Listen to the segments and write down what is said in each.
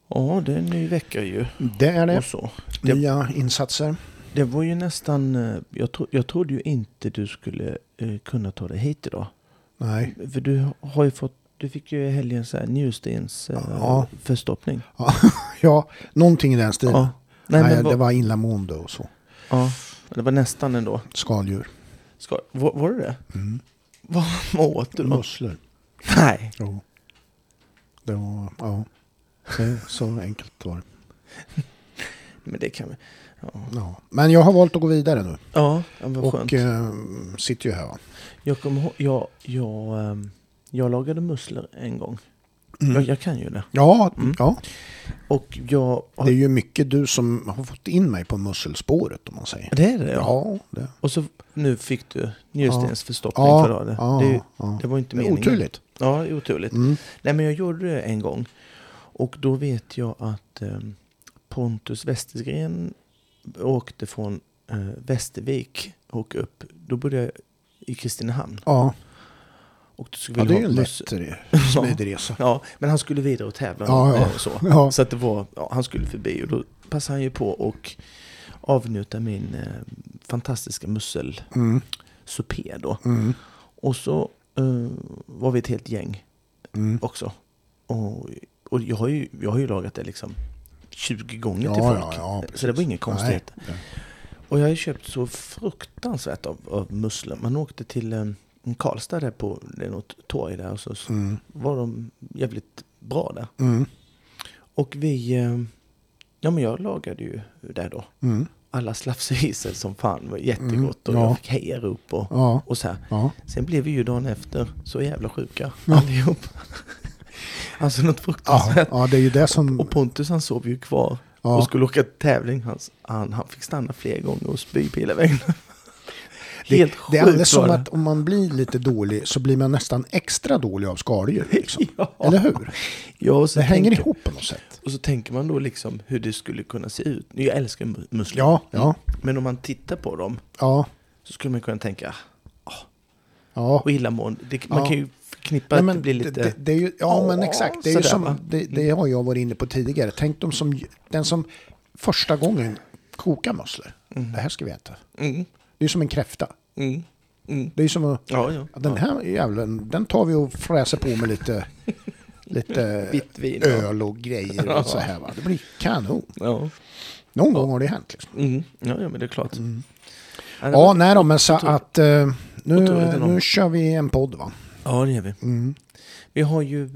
Ja, det är en ny vecka ju. Det är det. Och så. Nya insatser. Det var ju nästan... Jag trodde ju inte du skulle kunna ta dig hit idag. Nej. För du har ju fått... Du fick ju i helgen så här njurstens förstoppning. Ja, någonting i den stilen. Ja. Nej, det var illamående och så. Ja, det var nästan ändå. Skaldjur. Var det det? Mm. Vad åt du då? Musslor. Nej. Jo. Det var, så enkelt var det. Men det kan vi... Ja. Men jag har valt att gå vidare nu. Ja, vad skönt. Och sitter ju här, va? Jag kommer ihåg... Jag lagade musslor en gång. Mm. Jag kan ju det. Ja. Och det är ju mycket du som har fått in mig på musselspåret, om man säger. Det är det, ja. Det. Och så nu fick du njurstensförstoppning för det. Det var inte meningen. Oturligt. Ja, oturligt. Mm. Nej, men jag gjorde det en gång. Och då vet jag att Pontus Westergren åkte från Västervik och upp. Då bodde jag i Kristinehamn. Ja. Och då skulle det är ju en lätt smidig resa. Ja, men han skulle vidare och tävla. Så. Ja. Så att det var, han skulle förbi. Och då passade han ju på och avnjuta min fantastiska musselsupé då. Mm. Och så var vi ett helt gäng också. Och jag har ju lagat det liksom 20 gånger till folk. Ja, så det var ingen konstighet. Nej. Och jag har ju köpt så fruktansvärt av musslor. Man åkte till Karlstad där på något torg där och så var de jävligt bra där. Mm. Och men jag lagade ju där då. Mm. Alla slafsisar som fan var jättegott och jag fick hejarop och så här. Ja. Sen blev vi ju dagen efter så jävla sjuka allihop. Alltså något fruktansvärt. Ja, det är ju det som... Och Pontus han sov ju kvar och skulle åka tävling. Han fick stanna fler gånger och spy på hela vägen. Det är alldeles som att om man blir lite dålig så blir man nästan extra dålig av skaldjur. Liksom. Eller hur? Ja, det hänger ihop på något sätt. Och så tänker man då liksom hur det skulle kunna se ut. Jag älskar musslor. Ja. Men om man tittar på dem så skulle man kunna tänka och illamående. Man kan ju förknippa att det blir lite... Det är ju, men exakt. Det är ju som, det har jag varit inne på tidigare. Tänk dem som den som första gången kokar musslor. Det här ska vi äta. Det är som en kräfta. Det är som att den här jävlen, den tar vi och fräser på med lite vittvin, öl och grejer och så här, va. Det blir kanon. Ja. Någon gång har det hänt liksom. Ja, men det är klart. Men så att nu kör vi en podd, va? Ja, det gör vi. Vi har ju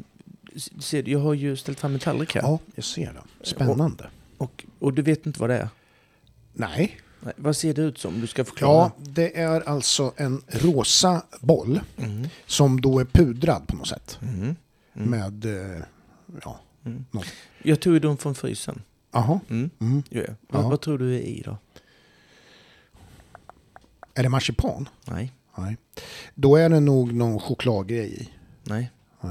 jag har ju ställt fram en tallrik här. Ja, jag ser det. Spännande. Och du vet inte vad det är? Nej. Vad ser det ut som? Du ska förklara. Ja, det är alltså en rosa boll som då är pudrad på något sätt. Med något. Jag tog dem från frysen. Jaha. Vad tror du är i då? Är det marsipan? Nej. Då är det nog någon chokladgrej i. Nej.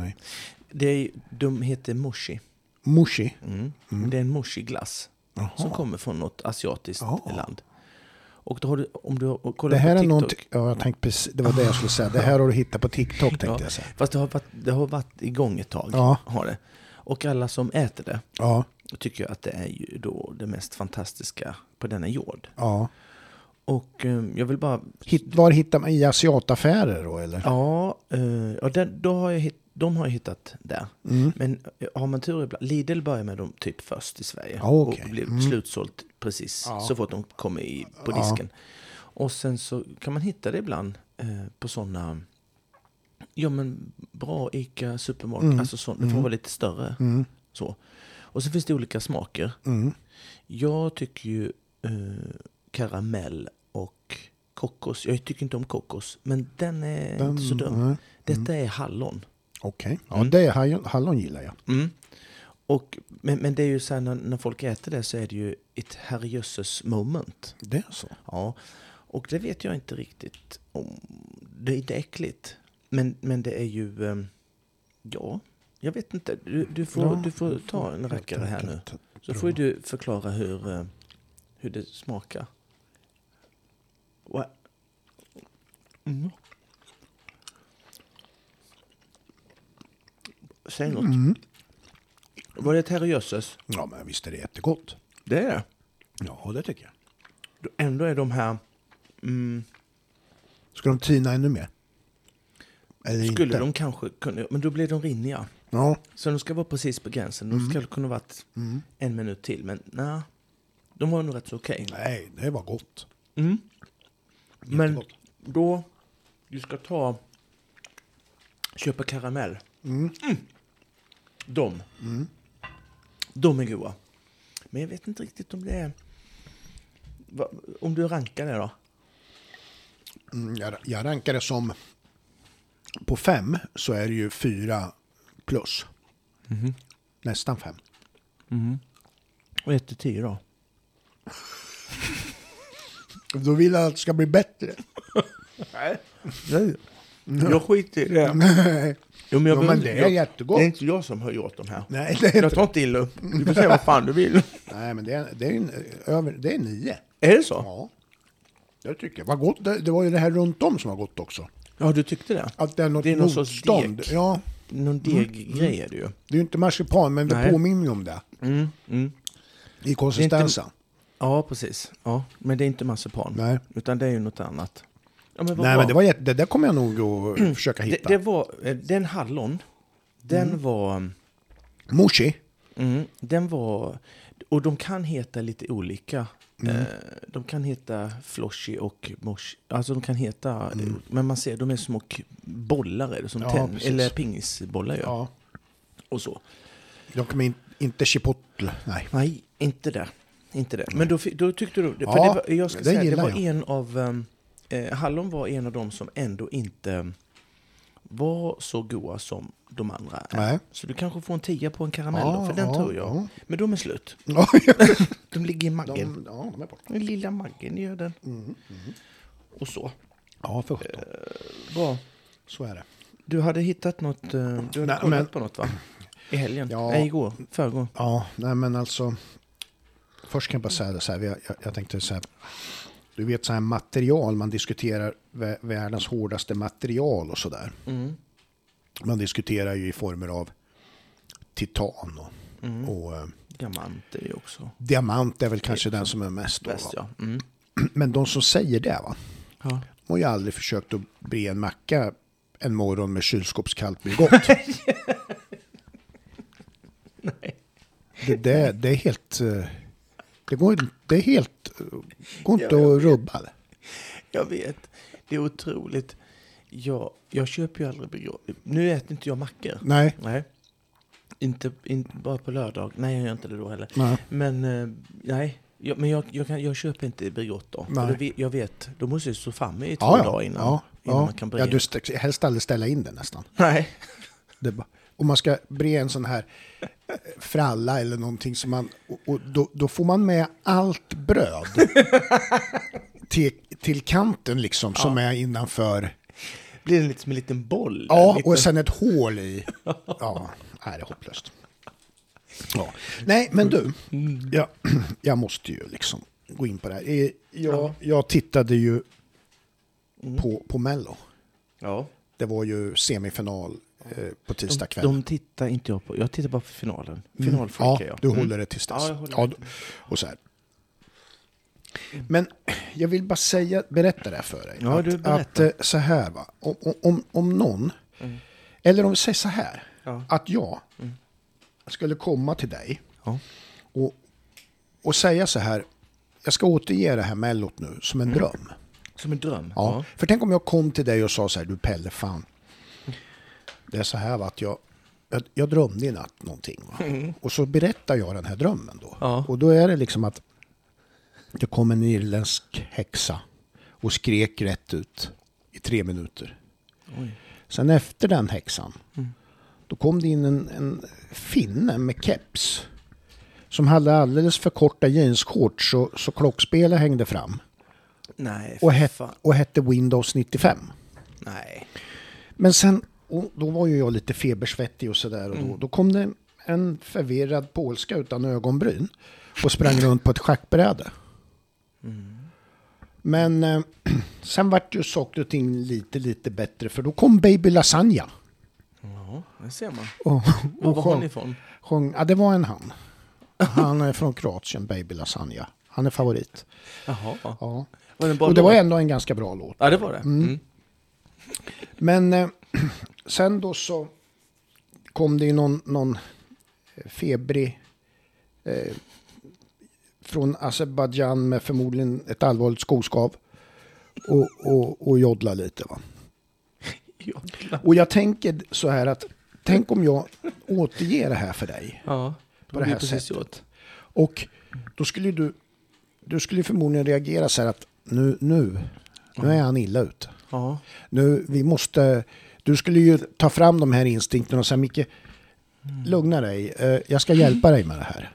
De heter mochi. Mochi? Det är en mochi-glass som kommer från något asiatiskt land. Och då har du, om du har kollat det här på är TikTok. någonting, jag tänkte precis, det var det jag skulle säga. Det här har du hittat på TikTok, tänkte jag säga. Fast det har varit igång ett tag. Har det. Och alla som äter det tycker att det är ju då det mest fantastiska på denna jord. Ja. Och jag vill bara... Var hittar man i asiataffärer då, eller? De har jag hittat där. Men har man tur ibland... Lidl börjar med dem typ först i Sverige. Och blir slutsålt precis så fort de kommer på disken. Och sen så kan man hitta det ibland på sådana... Ja, men bra Ica supermarket. Alltså så, det får vara lite större. Så. Och så finns det olika smaker. Jag tycker ju karamell och kokos. Jag tycker inte om kokos, men den är inte så dum. Detta är hallon. Okej. Ja, det är hallon gillar jag. Men det är ju så här, när folk äter det så är det ju ett herrejösses moment. Det är så? Ja. Och det vet jag inte riktigt om. Det är inte äckligt. Men det är ju... jag vet inte. Du får ta en rackare här nu. Så får du förklara hur det smakar. Säg något. Var det terriöses? Ja, men visst är det jättegott. Det är det? Ja, det tycker jag. Ändå är de här... Ska de tina ännu mer? Eller skulle inte? De kanske kunna... Men då blir de rinniga. Ja. Så de ska vara precis på gränsen. De ska kunna vara en minut till. Men nej, de var nog rätt så okej. Nej, det var gott. Men då... Du ska köpa karamell. De är goda. Men jag vet inte riktigt om det är... Om du rankar det då? Jag rankar det som... På 5 så är det ju 4 plus. Nästan 5. Och 1-10 då? Då vill jag att det ska bli bättre. Nej. Jag skiter i det. Nej. Men det är jättegott. Det är inte jag som har gjort de här. Nej, det är jag tar inte illa upp. Du får säga vad fan du vill. Nej, men det är 9. Är det så? Ja. Jag tycker. Vad gott. Det var ju det här runt om som var gott också. Ja, du tyckte det? Att det är något någon sorts motstånd. deg. Ja. Någon deggrej är det ju. Det är ju inte marsipan, men det påminner om det. I konsistensen. Ja, precis. Ja, men det är inte marsipan. Nej. Utan det är ju något annat. Ja, men men det där kommer jag nog att försöka hitta. Den hallon, den var... Mochi? Den var... Och de kan heta lite olika. De kan heta floshy och moshi. Alltså de kan heta... Men man ser, de är små bollar är det, som eller pingisbollar gör. Ja. Och så. De kommer inte chipotle, nej. Nej, inte det. Men då tyckte du... För jag ska säga, det var en av... hallon var en av dem som ändå inte var så goda som de andra. Nej. Så du kanske får en 10 på en karamell, för den tror jag. Ja. Men de är slut. De ligger i maggen. De är borta. Den lilla maggen gör den. Och så. Ja, för bra. Så är det. Du hade hittat något, du hade kollat på något va? I helgen? Nej, förrgår. Ja, nej men alltså. Först kan jag bara säga det så här. Jag tänkte så här. Du vet så här material, man diskuterar världens hårdaste material och sådär. Man diskuterar ju i former av titan och diamant är ju också. Diamant är väl kanske den som är mest bäst, ja. Men de som säger det va? Ja. De har ju aldrig försökt att bre en macka en morgon med kylskåpskallt Bregott. Nej. Det är helt... Det går inte att rubba det. Jag vet. Det är otroligt. Jag köper ju aldrig Bregott. Nu äter inte jag mackor. Nej. Inte bara på lördag. Nej, jag gör inte det då heller. Nej. Men nej. Men jag köper inte Bregott då. Jag vet. Då måste jag stå framme i 2 dagar innan man kan bre. Ja, du helst aldrig ställa in den nästan. Nej. Om man ska bre en sån här fralla eller någonting som man... Och då får man med allt bröd till kanten liksom, som är innanför... Blir det lite som en liten boll? Ja, och sen ett hål i... Ja, det är hopplöst. Ja. Nej, men du, jag måste ju liksom gå in på det här. Jag tittade ju på Mello. Ja. Det var ju semifinal på tisdag kväll. De tittar inte jag på. Jag tittar bara på finalen. Finalfolkar jag. Du håller det tills dess. Och så här. Men jag vill bara berätta det för dig. Ja, du berättar. Att så här va. Om någon, eller om vi säger så här. Ja. Att jag skulle komma till dig och säga så här. Jag ska återge det här Mellot nu som en dröm. Som en dröm? Ja. För tänk om jag kom till dig och sa så här. Du Pelle, fan. Det är så här va, att jag drömde i natt någonting. Va? Och så berättar jag den här drömmen då. Ja. Och då är det liksom att det kom en irländsk häxa och skrek rätt ut i 3 minuter. Oj. Sen efter den häxan då kom det in en finne med keps som hade alldeles för korta jeansshorts så klockspelet hängde fram. Nej, och hette Windows 95. Nej. Men sen, och då var ju jag lite febersvettig och sådär. Och då kom det en förvirrad polska utan ögonbryn och sprang runt på ett schackbräde. Men sen vart ju saker och ting lite bättre, för då kom Baby Lasagna. Ja, det ser man. Och var han ifrån? Ja, det var en han. Han är från Kroatien, Baby Lasagna. Han är favorit. Jaha. Ja. Och det var ändå en ganska bra låt. Ja, det var det. Mm. Men sen då så kom det ju någon febrig från Azerbaijan med förmodligen ett allvarligt skoskav och jodla lite, va? Jodla. Och jag tänker så här att tänk om jag återger det här för dig. Ja, på det här precis sättet. Gjort. Och då skulle du skulle förmodligen reagera så här att nu är han illa ute. Ja. Du skulle ju ta fram de här instinkterna och säga, Micke, lugna dig. Jag ska hjälpa dig med det här.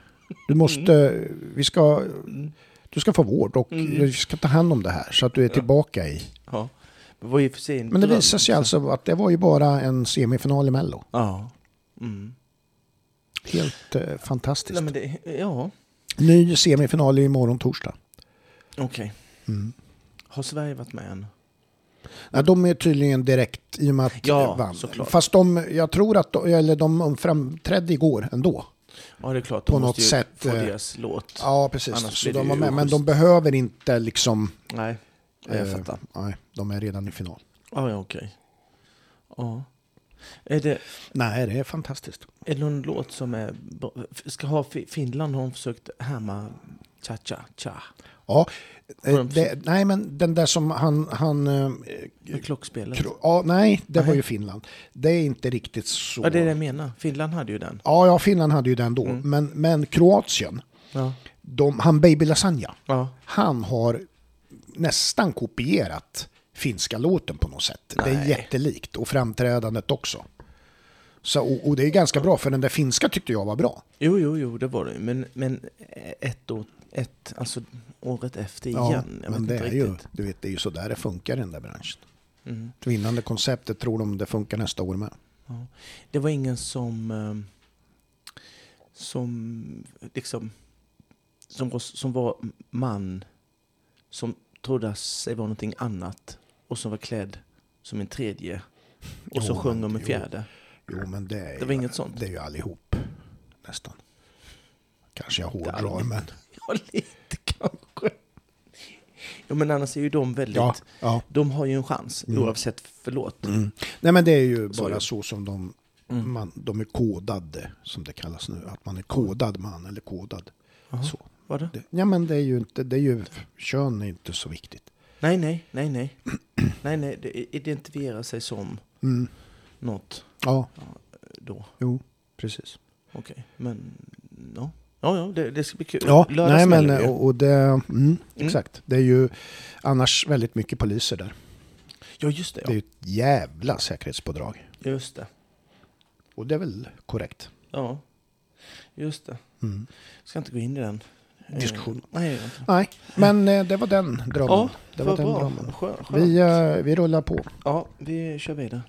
Du ska få vård och vi ska ta hand om det här så att du är tillbaka i. Ja. Men det visar sig alltså att det var ju bara en semifinal i Mello. Ja. Mm. Helt fantastiskt. Nej, men Ny semifinal imorgon torsdag. Okej. Mm. Har Sverige varit med än? Nej, de är tydligen direkt i och med att vann. Såklart. Fast jag tror att de framträdde igår ändå. Ja, det är klart. På något sätt få deras låt. Ja, precis. Så de var med, men de behöver inte liksom... Nej, jag fattar. Nej, de är redan i final. Ja, okej. Ja. Nej, det är fantastiskt. Är det någon låt som ska ha Finland har försökt härma cha-cha-cha? Ja, nej men den där som han klockspelet. Nej, det var ju Finland. Det är inte riktigt så. Ja, det är det jag menar. Finland hade ju den. Ja, Finland hade ju den då. Men Kroatien, han Baby Lasagna, han har nästan kopierat finska låten på något sätt. Nej. Det är jättelikt och framträdandet också. Så, och det är ganska bra, för den där finska tyckte jag var bra. Jo, det var det. Men alltså året efter igen. Men det är ju, du vet, det är ju så där det funkar i den där branschen. Vinnande konceptet tror de det funkar nästa år med. Ja. Det var ingen som var man som trodde sig vara någonting annat och som var klädd som en tredje och så sjöng om en fjärde. Jo, men det var inget sånt. Det är ju allihop nästan. Kanske jag hårdrar, men... Ja, lite kanske. Ja, men annars är ju de väldigt... Ja. De har ju en chans, oavsett förlåt. Nej, men det är ju bara så som de är kodade, som det kallas nu. Att man är kodad man eller kodad. Så. Vad det? Ja, men det är ju inte... kön är inte så viktigt. Nej. Det identifierar sig som något. Ja. Då. Jo, precis. Okej, men... No. Ja, det ska bli kul. Ja, nej, men och det... exakt. Det är ju annars väldigt mycket poliser där. Ja, just det. Ja. Det är ju ett jävla säkerhetspådrag. Just det. Och det är väl korrekt. Ja, just det. Ska inte gå in i den diskussion. Nej, men det var den drömmen. Ja, det var den bra. drömmen. Skönt. Vi rullar på. Ja, vi kör vidare.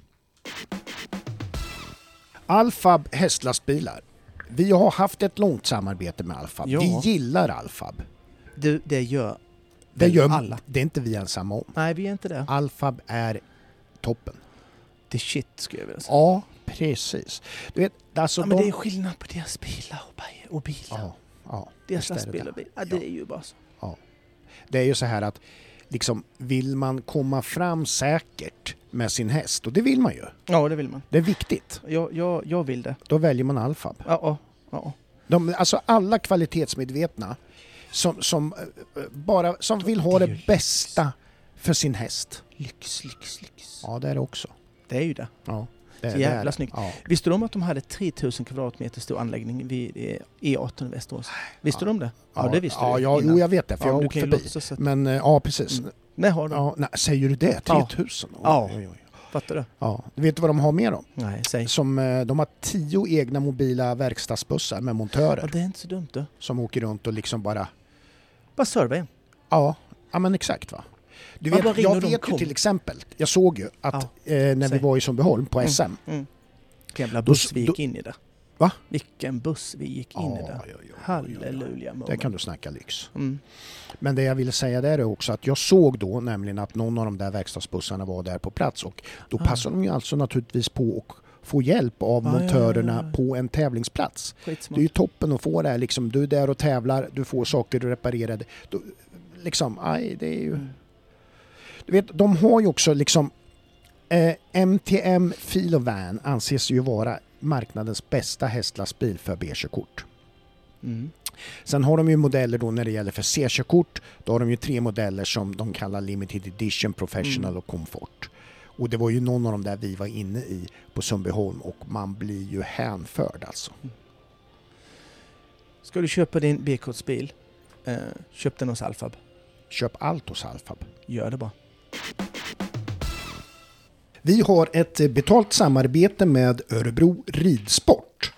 Alfab hästlastbilar. Vi har haft ett långt samarbete med Alfab. Ja. Vi gillar Alfab. Det gör alla. Det är inte vi ensamma om. Nej, vi är inte det. Alfab är toppen. Det är shit, skulle jag vilja säga. Ja, precis. Du vet, alltså men det är skillnad på deras bilar och bilar. Ja. Deras lastbilar och bilar. Ja, det är ju bara så. Ja. Det är ju så här att liksom, vill man komma fram säkert med sin häst, och det vill man ju. Ja, det vill man. Det är viktigt. Jag vill det. Då väljer man Alfab. Ja. Alltså alla kvalitetsmedvetna som vill ha det bästa för sin häst. Lyx. Ja, det är det också. Det är ju det. Ja. Så jävla snyggt. Ja. Visste du om att de hade 3000 kvadratmeter stor anläggning vid E18 i Västerås? Visste du om det? Ja, det visste du. Jo, jag vet det, för jag har åkt förbi. Men ja, precis. Nej, har de. Ja, nej, säger du det? 3000? Ja. Fattar du? Ja. Du vet vad de har med dem? Nej, säg. De har 10 egna mobila verkstadsbussar med montörer. Ja, det är inte så dumt då. Som åker runt och liksom bara serva en. Ja, men exakt, va. Du vet, jag vet ju till exempel, jag såg ju att när vi var i Sundbyholm på SM. Jävla buss vi gick in i det. Va? Vilken buss vi gick in i det. Halleluja. Det kan du snacka lyx. Men det jag ville säga där är också att jag såg då nämligen att någon av de där verkstadsbussarna var där på plats, och då passade de ju alltså naturligtvis på att få hjälp av montörerna på en tävlingsplats. Skitsmart. Det är ju toppen att få det här, liksom, du är där och tävlar, du får saker reparerade. Liksom, det är ju... Du vet, de har ju också liksom MTM Filovan anses ju vara marknadens bästa hästlastbil för B-körkort. Sen har de ju modeller då när det gäller för C-körkort. Då har de ju 3 modeller som de kallar Limited Edition, Professional och Comfort. Och det var ju någon av dem där vi var inne i på Sundbyholm och man blir ju hänförd alltså. Ska du köpa din B-kortsbil, köp den hos Alfab. Köp allt hos Alfab. Gör det bara. Vi har ett betalt samarbete med Örebro Ridsport.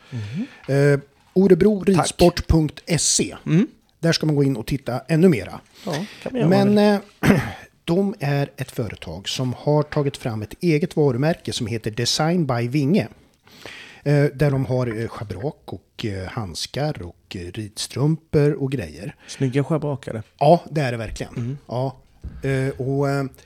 Örebroridsport.se. Där ska man gå in och titta ännu mera. Ja, men de är ett företag som har tagit fram ett eget varumärke som heter Design by Vinge. Där de har schabrak och handskar och ridstrumpor och grejer. Snygga schabrakare. Ja, det är det verkligen. Ja. Och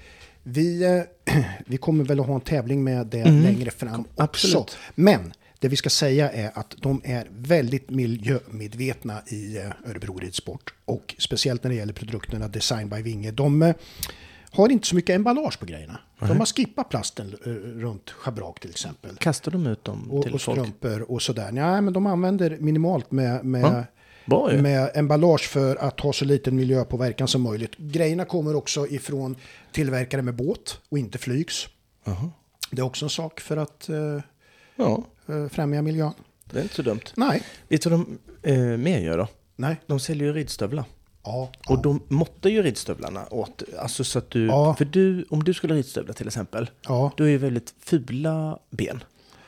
vi kommer väl att ha en tävling med det längre fram också. Absolut. Men det vi ska säga är att de är väldigt miljömedvetna i Örebro Ridsport. Och speciellt när det gäller produkterna Design by Vinge. De har inte så mycket emballage på grejerna. De har skippat plasten runt schabrak till exempel. Kastar de ut dem till och folk? strumpor och sådär. Nej, men de använder minimalt med emballage för att ha så liten miljöpåverkan som möjligt. Grejerna kommer också ifrån tillverkare med båt och inte flygs. Det är också en sak för att främja miljön. Det är inte så dumt. Nej. Vet du vad de mer gör då? Nej. De säljer ju ridstövlar. Ja. Och de måttar ju ridstövlarna åt, alltså så att du, för om du skulle ridstövla till exempel, du är ju väldigt fula ben.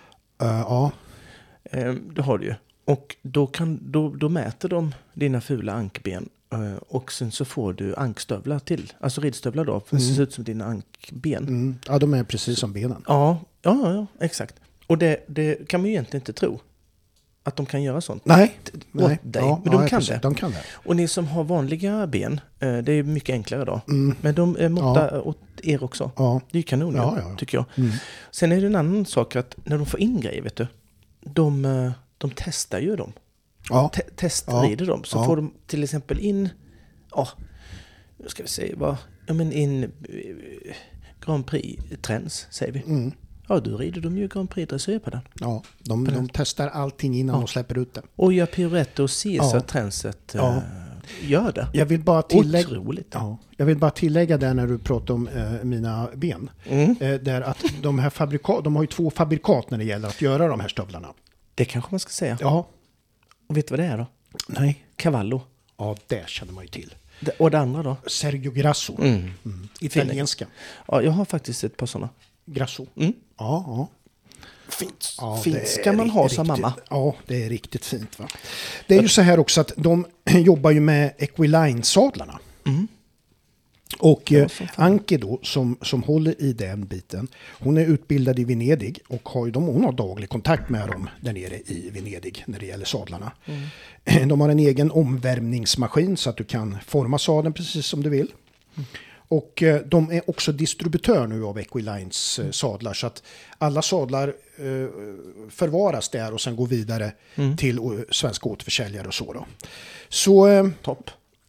Det har du ju. Och då mäter de dina fula ankben och sen så får du ankstövlar till. Alltså ridstövlar då, för det ser ut som dina ankben. Ja, de är precis som benen. Ja, exakt. Och det kan man ju egentligen inte tro. Att de kan göra sånt. Nej. Men de kan det. De kan det. Och ni som har vanliga ben, det är mycket enklare då. Men de måttar åt er också. Ja. Det är ju kanon, tycker jag. Sen är det en annan sak att när de får in grejer, vet du, de testar ju dem. Testrider dem. Så får de till exempel in, ska vi säga, in Grand Prix-trends, säger vi. Ja, då rider de ju Grand Prix-dressyr på den. Ja, de testar allting innan de släpper ut det. Och gör pirouette och Caesar-tränset. Gör det. Jag vill bara tillägga där när du pratar om mina ben. Där att de här de har ju 2 fabrikat när det gäller att göra de här stövlarna. Det kanske man ska säga. Ja. Och vet du vad det är då? Nej. Cavallo. Ja, det känner man ju till. Och det andra då? Sergio Grasso. Italienska. Ja, jag har faktiskt ett par sådana. Grasso. Ja. Fint ska man ha som mamma. Ja, det är riktigt fint, va? Det är ju så här också att de jobbar ju med Equiline-sadlarna. Och Anke då, som håller i den biten, hon är utbildad i Venedig och hon har daglig kontakt med dem där nere i Venedig när det gäller sadlarna. De har en egen omvärmningsmaskin så att du kan forma sadeln precis som du vill. Och de är också distributör nu av Equilines sadlar så att alla sadlar förvaras där och sen går vidare till svenska återförsäljare och så då. Så topp.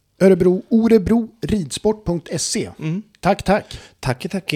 Örebroridsport.se. Tack. Tack.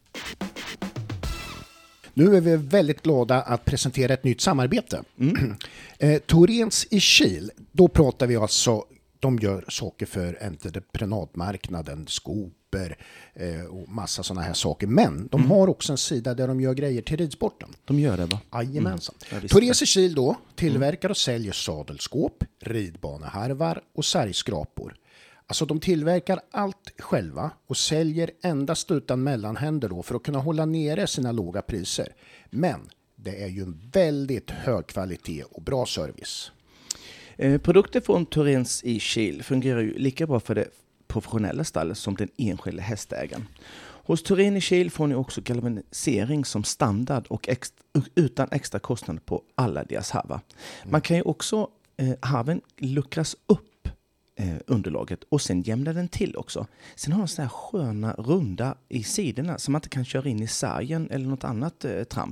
Nu är vi väldigt glada att presentera ett nytt samarbete. Thorens i Kil, då pratar vi alltså, de gör saker för entreprenadmarknaden, skopor och massa sådana här saker. Men de har också en sida där de gör grejer till ridsporten. De gör det, va? Jajamensan. Thorens i Kil då tillverkar och säljer sadelskåp, ridbaneharvar och sargskrapor. Alltså de tillverkar allt själva och säljer endast utan mellanhänder då för att kunna hålla nere sina låga priser. Men det är ju en väldigt hög kvalitet och bra service. Produkter från Thorens i Kil fungerar ju lika bra för det professionella stallet som den enskilda hästägaren. Hos Thorens i Kil får ni också galvanisering som standard och utan extra kostnader på alla deras harvar. Man kan ju också harven luckras upp underlaget och sen jämnar den till också. Sen har den sådana här sköna runda i sidorna som man inte kan köra in i sargen eller något annat trams.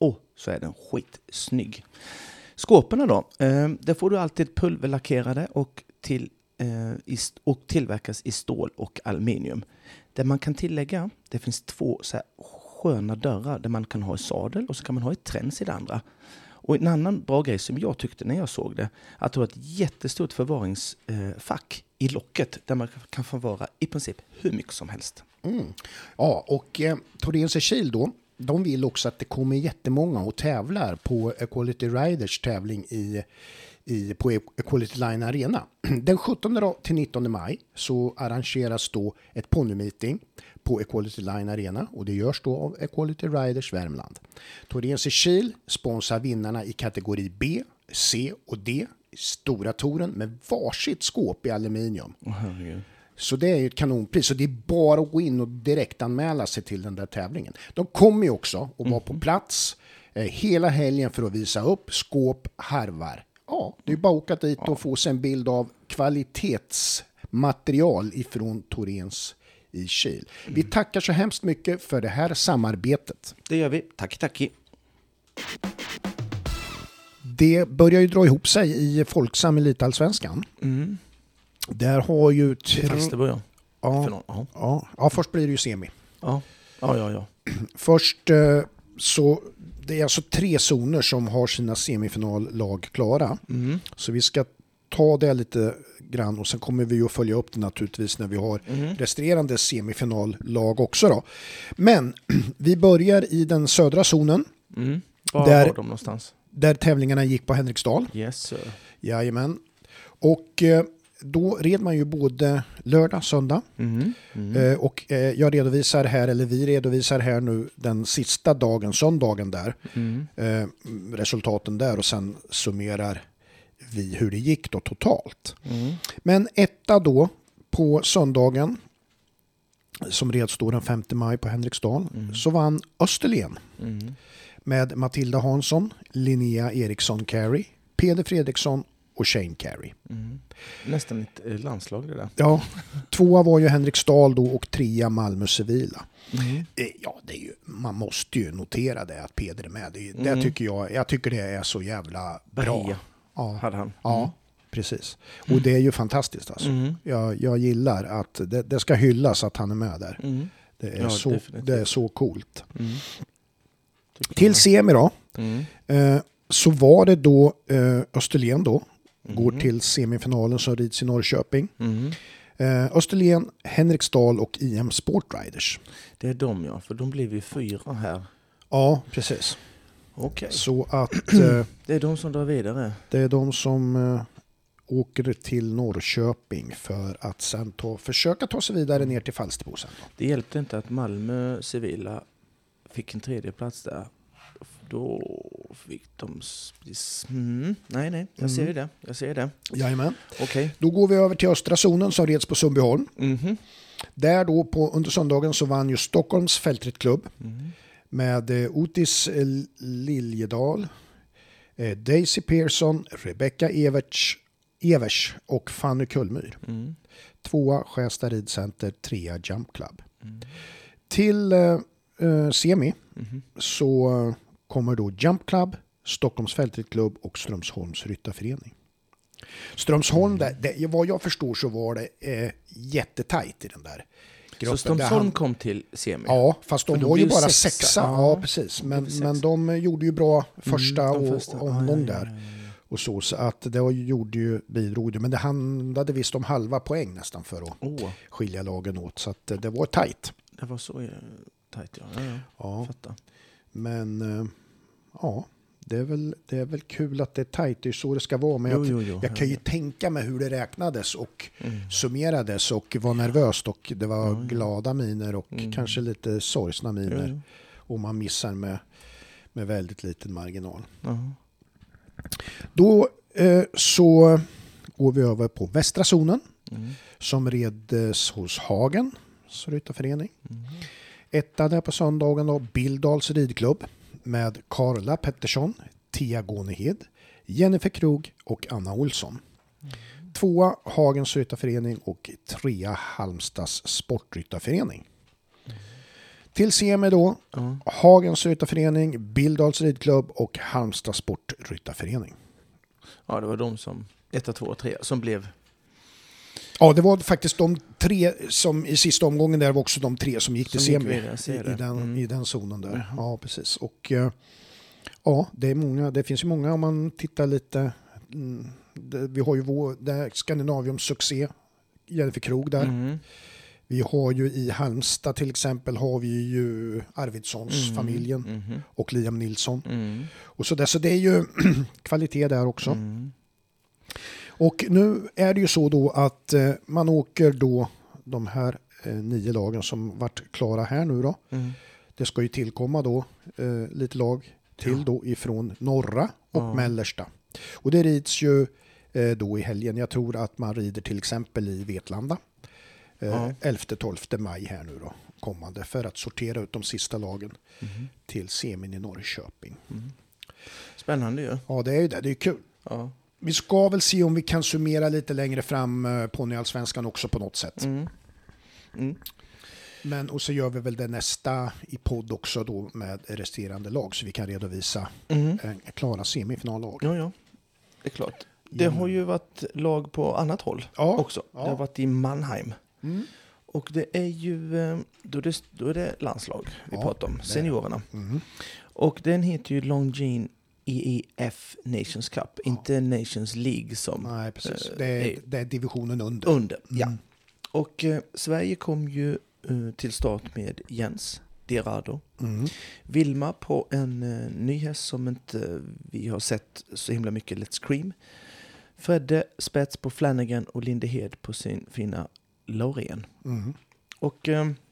och så är den skitsnygg. Skåporna då, där får du alltid pulverlackerade och tillverkas i stål och aluminium. Det man kan tillägga, det finns 2 så här sköna dörrar där man kan ha i sadel och så kan man ha i träns i det andra. Och en annan bra grej som jag tyckte när jag såg det, att det var ett jättestort förvaringsfack i locket där man kan förvara i princip hur mycket som helst. Ja, och Thorens och Kiel då, de vill också att det kommer jättemånga och tävlar på Equality Riders tävling på Equality Line Arena. Den 17 till 19 maj så arrangeras då ett ponnymeeting på Equality Line Arena och det görs då av Equality Riders Värmland. Thorens och Kiel sponsrar vinnarna i kategori B, C och D, stora touren med varsitt skåp i aluminium. Så det är ju ett kanonpris och det är bara att gå in och direkt anmäla sig till den där tävlingen. De kommer ju också att vara på plats hela helgen för att visa upp skåp, harvar. Ja, det är bara att åka dit och få sig en bild av kvalitetsmaterial ifrån Thorens i Kiel. Vi tackar så hemskt mycket för det här samarbetet. Det gör vi. Tack. Det börjar ju dra ihop sig i Folksam Elitallsvenskan. Där har ju... Fast det börjar. Ja, först blir det ju semi. Ja. Först så det är alltså 3 zoner som har sina semifinallag klara. Så vi ska ta det lite grann och sen kommer vi att följa upp det naturligtvis när vi har resterande semifinallag också då. Men vi börjar i den södra zonen. Var var de någonstans? Där tävlingarna gick på Henriksdal. Yes sir. Jajamän. Och då red man ju både lördag, söndag. Och jag redovisar här, eller vi redovisar här nu den sista dagen, söndagen där. Resultaten där och sen summerar vi hur det gick då totalt. Men etta då på söndagen som reds då den 5 maj på Henriksdal så vann Österlen med Matilda Hansson, Linnea Eriksson Carey, Peder Fredriksson och Shane Carey. Nästan ett landslag det där. Ja, 2 var ju Henriksdal då och 3 Malmö Civila. Ja, det är ju, man måste ju notera det att Peder är med. Det tycker jag tycker det är så jävla bra. Ja, hade han. Ja, precis. Och det är ju fantastiskt alltså. Jag gillar att det ska hyllas att han är med där. Det är så coolt. Till semi då. Så var det då Österlen då. Går till semifinalen som rids i Norrköping. Österlen, Henriksdal och IM Sportriders. Det är de ja, för de blev ju 4 här. Ja, precis. Okej. Så att det är de som drar vidare. Det är de som åker till Norrköping för att sen försöka ta sig vidare ner till Falsterbo sen då. Det hjälpte inte att Malmö Civila fick en 3:e plats där. Då fick de... Nej, jag ser det. Jajamän. Okay. Då går vi över till östra zonen som reds på Sundbyholm. Där då under söndagen så vann ju Stockholms fältridklubb med Otis Liljedal, Daisy Persson, Rebecca Evers och Fanny Kullmyr. 2 Skästa ridcenter, 3 Jump Club. Till semi så kommer då Jump Club, Stockholms fältridklubb och Strömsholms ryttarförening. Strömsholm, vad jag förstår så var det jättetajt i den där gruppen. Så Strömsholm kom till semi? Ja, fast de var ju bara 6. Ja, precis. Men de gjorde ju bra första omgång där. Och så att det bidrog. Men det handlade visst om halva poäng nästan för att skilja lagen åt. Så att det var tajt. Det var så tajt, ja. Fattar. Men ja, det är väl kul att det är tajt. Det är så det ska vara. Men jag kan ju tänka mig hur det räknades och summerades och var nervöst och det var glada miner och kanske lite sorgsna miner. Och man missar med väldigt liten marginal. Då så går vi över på västra zonen som reds hos Hagen ryttarförening. Etta där på söndagen då Bildals ridklubb med Karla Pettersson, Tia Gånehed, Jennifer Krog och Anna Olsson. 2 Hagens ryttarförening och 3 Halmstads sportryttarförening. Till semi då, Hagens ryttarförening, Bildals ridklubb och Halmstad sportryttarförening. Ja, det var de som 1, 2 och 3 som blev... Ja, det var faktiskt de 3 som i sista omgången där var också de 3 som gick till semi i den zonen där. Ja, precis. Och ja, det är många, det finns ju många om man tittar lite. Vi har ju Skandinavium succé, Jennifer Krog där. Vi har ju i Halmstad till exempel har vi ju Arvidssons familjen och Liam Nilsson. Och så det är ju kvalitet där också. Och nu är det ju så då att man åker då de här 9 lagen som varit klara här nu då. Det ska ju tillkomma då lite lag till då ifrån norra och mellersta. Och det rids ju då i helgen. Jag tror att man rider till exempel i Vetlanda. 11-12 maj här nu då kommande för att sortera ut de sista lagen till semin i Norrköping. Spännande ju. Ja, det är ju det. Det är kul. Ja. Vi ska väl se om vi kan summera lite längre fram ponnyallsvenskan också på något sätt. Men och så gör vi väl det nästa i podd också då med resterande lag så vi kan redovisa klara semifinallag. Ja, det är klart. Det har ju varit lag på annat håll också. Det har varit i Mannheim. Och det är ju då är det landslag vi pratar om, seniorerna. Och den heter ju Longines EEF Nations Cup, inte Nations League som... Nej, precis. Det är divisionen under. Ja. Och Sverige kom ju till start med Jens Dirado. Vilma på en ny häst som inte vi har sett så himla mycket, Let's Scream. Fredde spets på Flanagan och Lindehed på sin fina Loreen. Och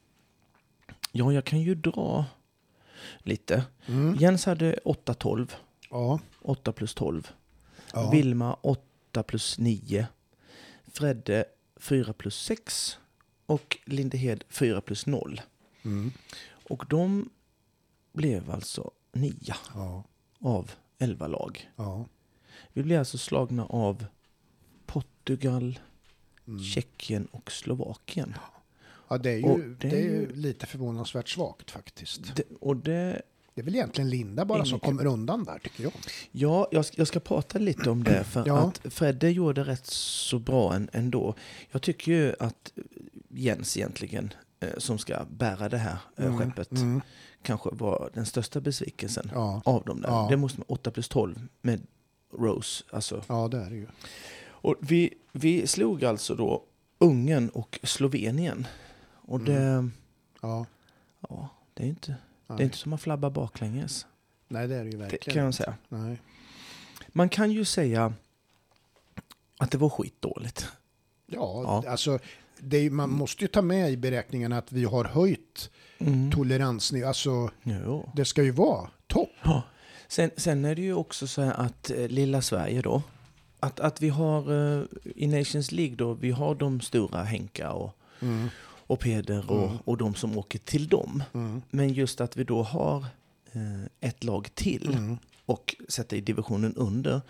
jag kan ju dra lite. Jens hade 8-12. 8 plus 12. Vilma 8 plus 9. Fredde 4 plus 6. Och Lindehed 4 plus 0. Och de blev alltså 9 av 11 lag. Vi blev alltså slagna av Portugal, Tjeckien och Slovakien. Ja, det är ju lite förvånansvärt svagt faktiskt. Det är väl egentligen Linda bara som kommer undan där, tycker jag. Ja, jag ska prata lite om det för att Fredde gjorde rätt så bra ändå. Jag tycker ju att Jens egentligen som ska bära det här skeppet kanske var den största besvikelsen av dem där. Det måste vara 8 plus 12 med Rose. Alltså. Ja, det är det ju. Och vi slog alltså då Ungern och Slovenien. Och det... Ja, det är inte... Nej. Det är inte som att flabba baklänges. Nej, det är det ju verkligen. Det kan jag säga. Nej. Man kan ju säga att det var skitdåligt. Ja. Alltså man måste ju ta med i beräkningen att vi har höjt toleransnivå. Alltså, det ska ju vara topp. Ja. Sen är det ju också så här att lilla Sverige då, att vi har i Nations League då, vi har de stora Henka och Peder och de som åker till dem. Men just att vi då har ett lag till och sätter i divisionen under.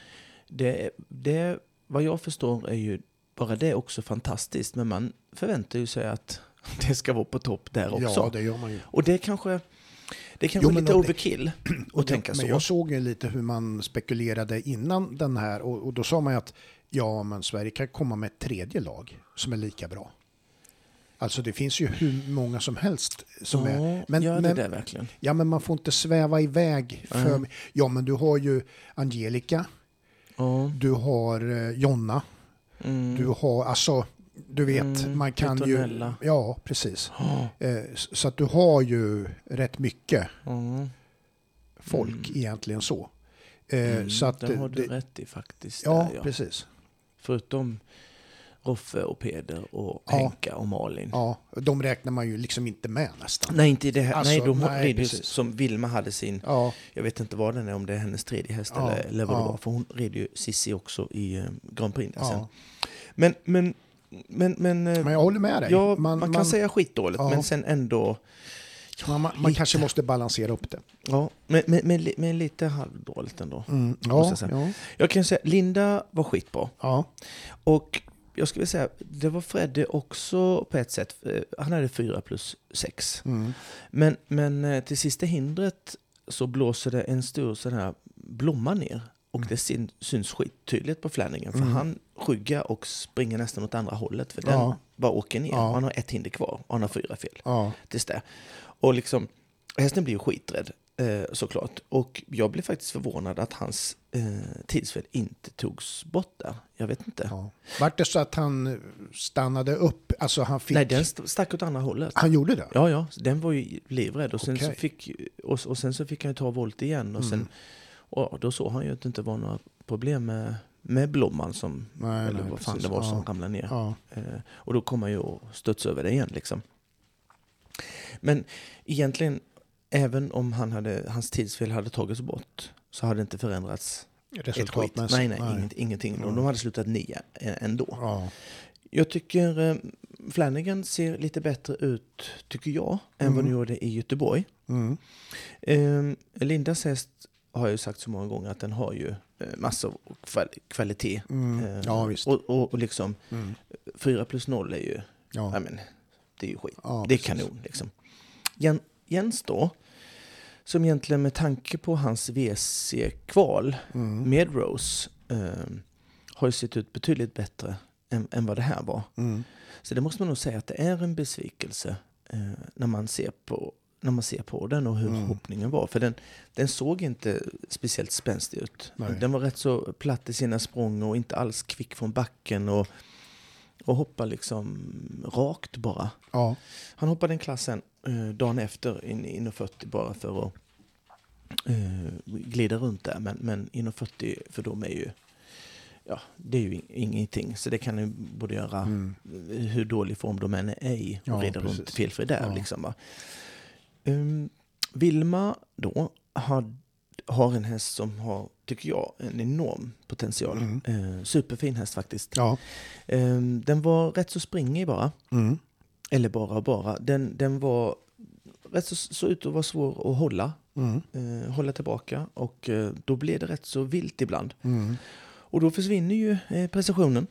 Det vad jag förstår är ju bara det också fantastiskt. Men man förväntar ju sig att det ska vara på topp där också. Ja, det gör man ju. Och det kanske lite overkill att tänka så. Men jag såg ju lite hur man spekulerade innan den här. Och då sa man ju att men Sverige kan komma med ett tredje lag som är lika bra. Alltså det finns ju hur många som helst som är... Men, det är verkligen. Ja, men man får inte sväva iväg för... Ja, men du har ju Angelica. Du har Jonna. Du har... Alltså, du vet, man kan Petonella. Ju... Ja, precis. Så att du har ju rätt mycket folk egentligen så. Så att det har du rätt i faktiskt. Ja, där, precis. Förutom... Roffe och Peder och Henka och Malin. Ja, de räknar man ju liksom inte med nästan. Nej, inte det här. Alltså, nej, som Vilma hade sin... Ja. Jag vet inte vad den är, om det är hennes tredje häst eller vad det var. För hon red ju Sissi också i Grand Prix. Men jag håller med dig. Ja, man kan säga skitdåligt, men sen ändå... Man kanske måste balansera upp det. Ja, men lite halvdåligt ändå. Jag kan säga, Linda var skitbra. Ja. Och jag skulle säga, det var Freddy också på ett sätt. Han hade 4+6. Men till sista hindret så blåser det en stor sån här blomma ner. Och det syns skittydligt på Flanagan. För han ryggar och springer nästan åt andra hållet. För den bara åker ner. Han har ett hinder kvar och han har 4 fel. Tills det. Och liksom, hästen blir ju skiträdd. Såklart. Och jag blev faktiskt förvånad att hans tidsfel inte togs bort där. Jag vet inte. Var det så att han stannade upp? Alltså han fick... Nej, den stack åt andra hållet. Han gjorde det? Ja. Den var ju livrädd. Och sen, sen så fick han ju ta volt igen. Och sen, och då såg han ju att det inte var några problem med blomman som... eller vad fan det var som ramlade ner. Och då kom han ju och stöts över det igen liksom. Men egentligen... Även om hans tidsfel hade tagits bort så hade det inte förändrats resultatmässigt. Nej, ingenting. Och de hade slutat 9 ändå. Jag tycker Flanagan ser lite bättre ut, tycker jag, än vad de gjorde i Göteborg. Lindas häst har jag ju sagt så många gånger att den har ju massor av kvalitet. Visst. Och liksom 4+0 är ju, det är ju skit. Det är kanon liksom. Jens då, som egentligen med tanke på hans WC-kval med Rose har ju sett ut betydligt bättre än vad det här var. Så det måste man nog säga att det är en besvikelse när man ser på den och hur hoppningen var. För den såg inte speciellt spänstig ut. Nej. Den var rätt så platt i sina språng och inte alls kvick från backen och hoppa liksom rakt bara. Han hoppade den klassen dagen efter in 40 bara för att glida runt där. Men in 40 för dem är ju det är ju ingenting. Så det kan ju både göra hur dålig form de än är i och rida runt felfri där. Liksom, va? Vilma då har en häst som har, tycker jag, en enorm potential. Superfin häst faktiskt. Den var rätt så springig bara. Eller bara. Den var rätt så ut att vara svår att hålla tillbaka. Och då blev det rätt så vilt ibland. Och då försvinner ju precisionen.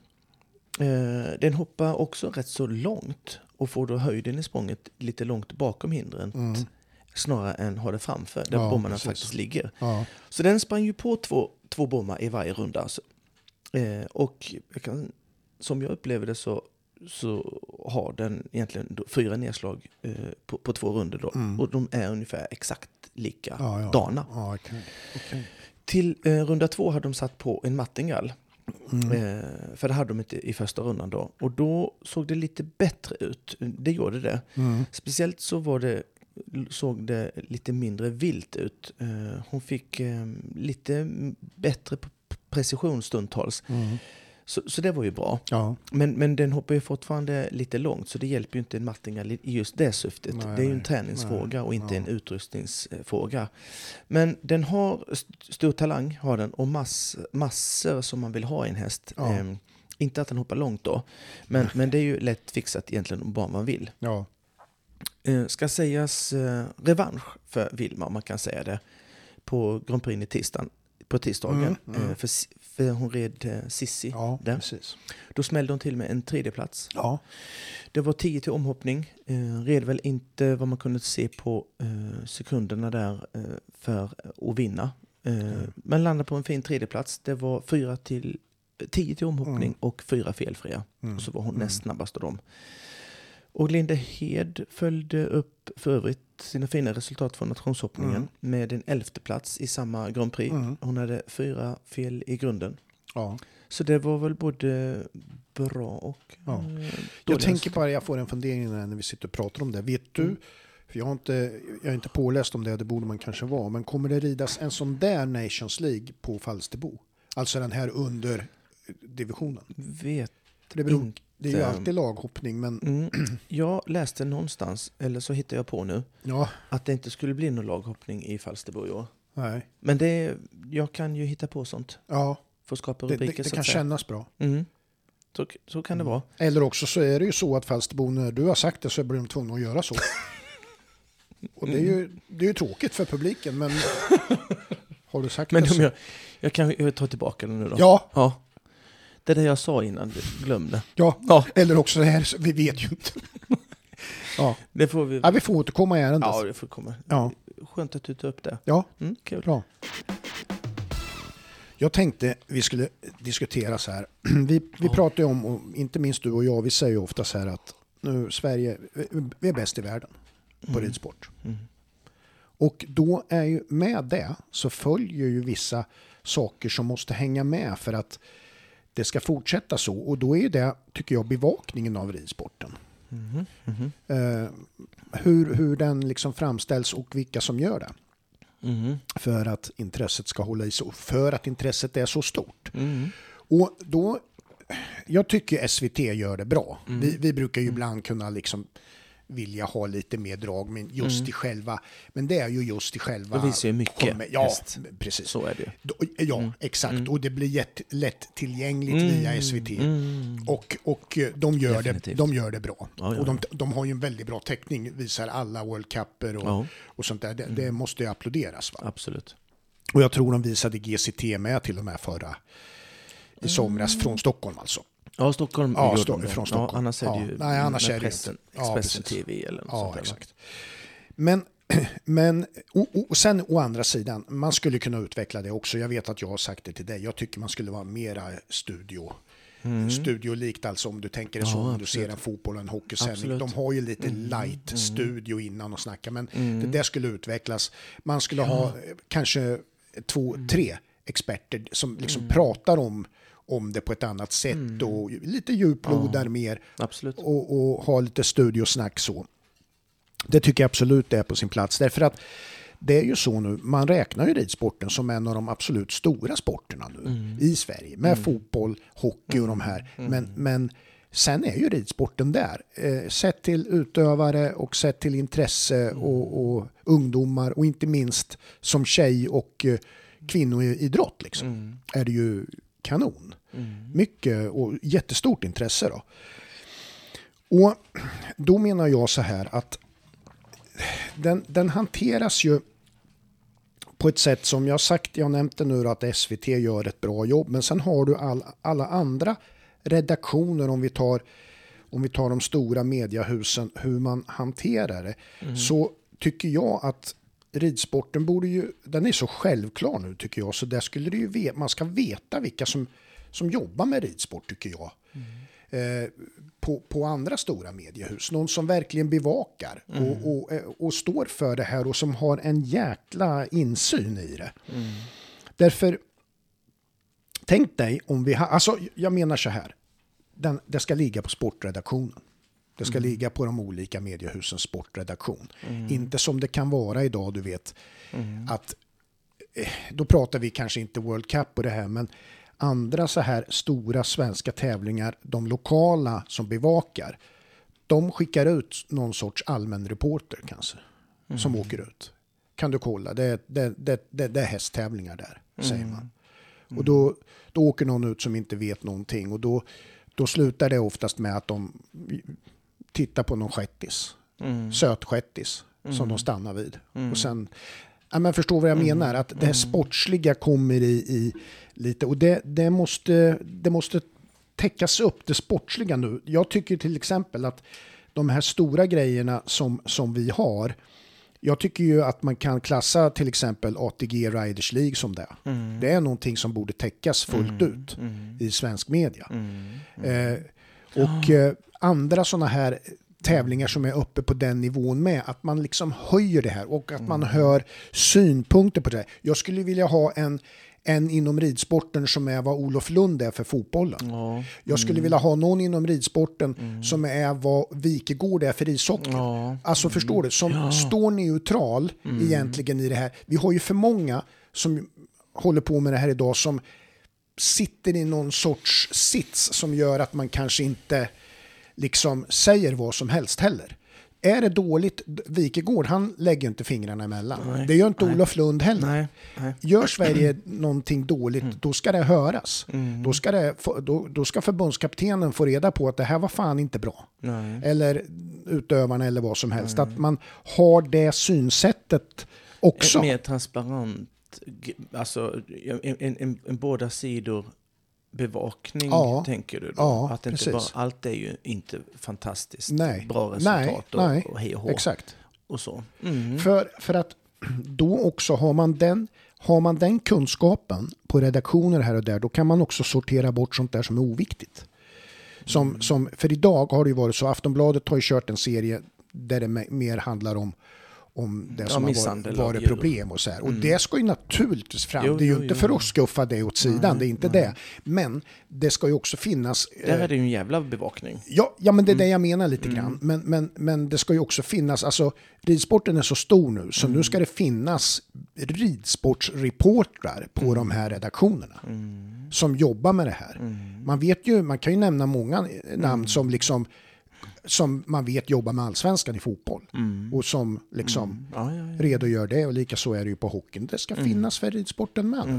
Den hoppar också rätt så långt. Och får då höjden i språnget lite långt bakom hindren. Snarare än har det framför. Där bommarna faktiskt ligger. Så den sprang ju på två bommar i varje runda. Alltså. Och som jag upplever det så har den egentligen 4 nedslag på 2 runder då. Och de är ungefär exakt likadana. Okay. Till runda 2 hade de satt på en Mattingall. För det hade de inte i första rundan då. Och då såg det lite bättre ut. Det gjorde det. Speciellt så såg det lite mindre vilt ut. Hon fick lite bättre precision stundtals. Så det var ju bra. Men den hoppar ju fortfarande lite långt. Så det hjälper ju inte en Mattingall i just det syftet. Det är ju en träningsfråga och inte en utrustningsfråga. Men den har stor talang, har den. Och massor som man vill ha i en häst. Inte att den hoppar långt då. Men det är ju lätt fixat egentligen om bara man vill. Ska sägas revansch för Vilma, om man kan säga det, på Grand Prix på tisdagen. För hon red Sissi där. Precis. Då smällde hon till med en 3:e plats. Det var 10 till omhoppning. Red väl inte vad man kunde se på sekunderna där för att vinna. Men landade på en fin 3:e plats. Det var 10 till omhoppning och 4 felfria. Och så var hon näst snabbast av dem. Och Linda Hed följde upp för övrigt sina fina resultat från nationshoppningen med en 11:e plats i samma Grand Prix. Hon hade 4 fel i grunden. Så det var väl både bra och jag tänker bara, jag får en fundering när vi sitter och pratar om det. Vet du, för jag är inte påläst om det borde man kanske vara, men kommer det ridas en sån där Nations League på Falsterbo? Alltså den här under divisionen? Det är ju alltid laghoppning, men... Jag läste någonstans, eller så hittar jag på nu, att det inte skulle bli någon laghoppning i Falsterbo i år. Nej. Men jag kan ju hitta på sånt. För att skapa rubriker. Det kan kännas bra. Så kan det vara. Eller också så är det ju så att Falsterbo, när du har sagt det så blir de tvungna att göra så. Och det är ju tråkigt för publiken, men har du sagt men det så? Jag kan ta tillbaka det nu då. Ja. Det där jag sa innan, glöm det. Ja, eller också det här, vi vet ju inte. Ja. Det får vi... Ja, vi får återkomma i ärendet. Ja, det får komma. Ja. Skönt att du tar upp det. Ja, kul. Bra. Jag tänkte vi skulle diskutera så här. Vi pratar ju om, och inte minst du och jag, vi säger ju ofta så här att nu Sverige, vi är bäst i världen på ridsport. Och då är ju med det så följer ju vissa saker som måste hänga med för att det ska fortsätta så. Och då är det, tycker jag, bevakningen av ridsporten. Hur den liksom framställs och vilka som gör det. För att intresset ska hålla i så, för att intresset är så stort. Och då, jag tycker SVT gör det bra. Vi brukar ju ibland kunna liksom vilja ha lite mer drag, men just i själva, men det är ju just i själva. Det visar ju mycket. Ja, precis. Så är det. Ja, exakt. Och det blir lätt tillgängligt via SVT. Och de gör det bra. Ja. Och de har ju en väldigt bra täckning, visar alla World Cuper och sånt där. Det måste ju applåderas. Va? Absolut. Och jag tror de visade GCT med till och med förra i somras från Stockholm alltså. Ja, Stockholm. Från Stockholm. Ja, annars är det ju annars är det Expressen TV eller något sånt där. Exakt. Men och sen å andra sidan, man skulle kunna utveckla det också. Jag vet att jag har sagt det till dig. Jag tycker man skulle vara mera studiolikt, alltså om du tänker så, om du ser en fotboll och en hockeysändning. De har ju lite light studio innan och snacka, men det där skulle utvecklas. Man skulle ha kanske 2-3 experter som liksom pratar om det på ett annat sätt och lite djuplodar mer. Absolut. Och ha lite studiosnack så. Det tycker jag absolut är på sin plats. Därför att det är ju så nu, man räknar ju ridsporten som en av de absolut stora sporterna nu i Sverige. Med fotboll, hockey och de här. Men sen är ju ridsporten där. Sett till utövare och sett till intresse och ungdomar och inte minst som tjej och kvinnoidrott liksom. Är det ju kanon. Mycket och jättestort intresse då. Och då menar jag så här att den hanteras ju på ett sätt som jag sagt, jag nämnde nu då, att SVT gör ett bra jobb, men sen har du alla andra redaktioner, om vi tar de stora mediehusen, hur man hanterar det, så tycker jag att ridsporten den är så självklar nu tycker jag, så där skulle det ju man ska veta vilka som jobbar med ridsport tycker jag. På andra stora mediehus. Någon som verkligen bevakar och står för det här och som har en jäkla insyn i det. Därför tänk dig om vi har, alltså jag menar så här, det ska ligga på sportredaktionen. Det ska ligga på de olika mediehusens sportredaktion. Inte som det kan vara idag, du vet, att då pratar vi kanske inte World Cup och det här, men andra så här stora svenska tävlingar, de lokala som bevakar, de skickar ut någon sorts allmän reporter kanske, som åker ut. Kan du kolla, det är hästtävlingar där, säger man. Och då åker någon ut som inte vet någonting, och då slutar det oftast med att de tittar på någon skättis, sötskättis, som de stannar vid. Och sen, ja, men förstår vad jag menar, att det sportsliga kommer i lite, och det måste täckas upp, det sportsliga nu. Jag tycker till exempel att de här stora grejerna som vi har, jag tycker ju att man kan klassa till exempel ATG Riders League som det. Det är någonting som borde täckas fullt ut i svensk media. Andra sådana här tävlingar som är uppe på den nivån med, att man liksom höjer det här och att man hör synpunkter på det. Jag skulle vilja ha en inom ridsporten som är vad Olof Lund är för fotbollen. Jag skulle vilja ha någon inom ridsporten som är vad Wikegård är för ishockey. Alltså förstår du, som står neutral egentligen i det här. Vi har ju för många som håller på med det här idag som sitter i någon sorts sits som gör att man kanske inte liksom säger vad som helst heller. Är det dåligt, Wikegård, han lägger inte fingrarna emellan. Nej, det gör inte Olof Lund heller. Nej. Gör Sverige någonting dåligt, då ska det höras. Då ska förbundskaptenen få reda på att det här var fan inte bra. Nej. Eller utövarna eller vad som helst. Att man har det synsättet också. Mer transparent, alltså en båda sidor bevakning, tänker du då? Ja, att det inte bara, allt är ju inte fantastiskt bra resultat och hej och hå. Exakt. Och så. För att då också har man den kunskapen på redaktioner här och där, då kan man också sortera bort sånt där som är oviktigt. För idag har det ju varit så, Aftonbladet har ju kört en serie där det mer handlar om det som har varit problem och så här. Och det ska ju naturligtvis fram. Det är ju inte för att skuffa det åt sidan, det är inte det. Men det ska ju också finnas... Där är det ju en jävla bevakning. Ja, men det är det jag menar lite grann. Men det ska ju också finnas... Alltså, ridsporten är så stor nu, så nu ska det finnas ridsportsreportrar på de här redaktionerna som jobbar med det här. Man kan ju nämna många namn som man vet jobbar med allsvenskan i fotboll och som liksom redogör det, och lika så är det ju på hockeyn. Det ska finnas för ridsporten med.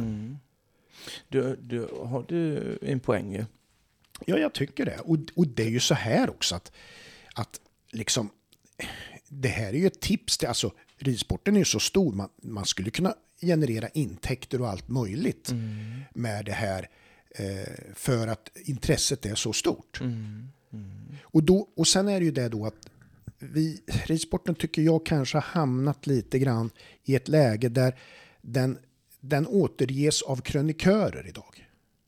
Har du en poäng ju? Ja, jag tycker det. Och det är ju så här också att liksom det här är ju ett tips. Alltså ridsporten är ju så stor, man skulle kunna generera intäkter och allt möjligt med det här för att intresset är så stort. Och sen är det ju det då att ridsporten tycker jag kanske har hamnat lite grann i ett läge där den återges av krönikörer idag.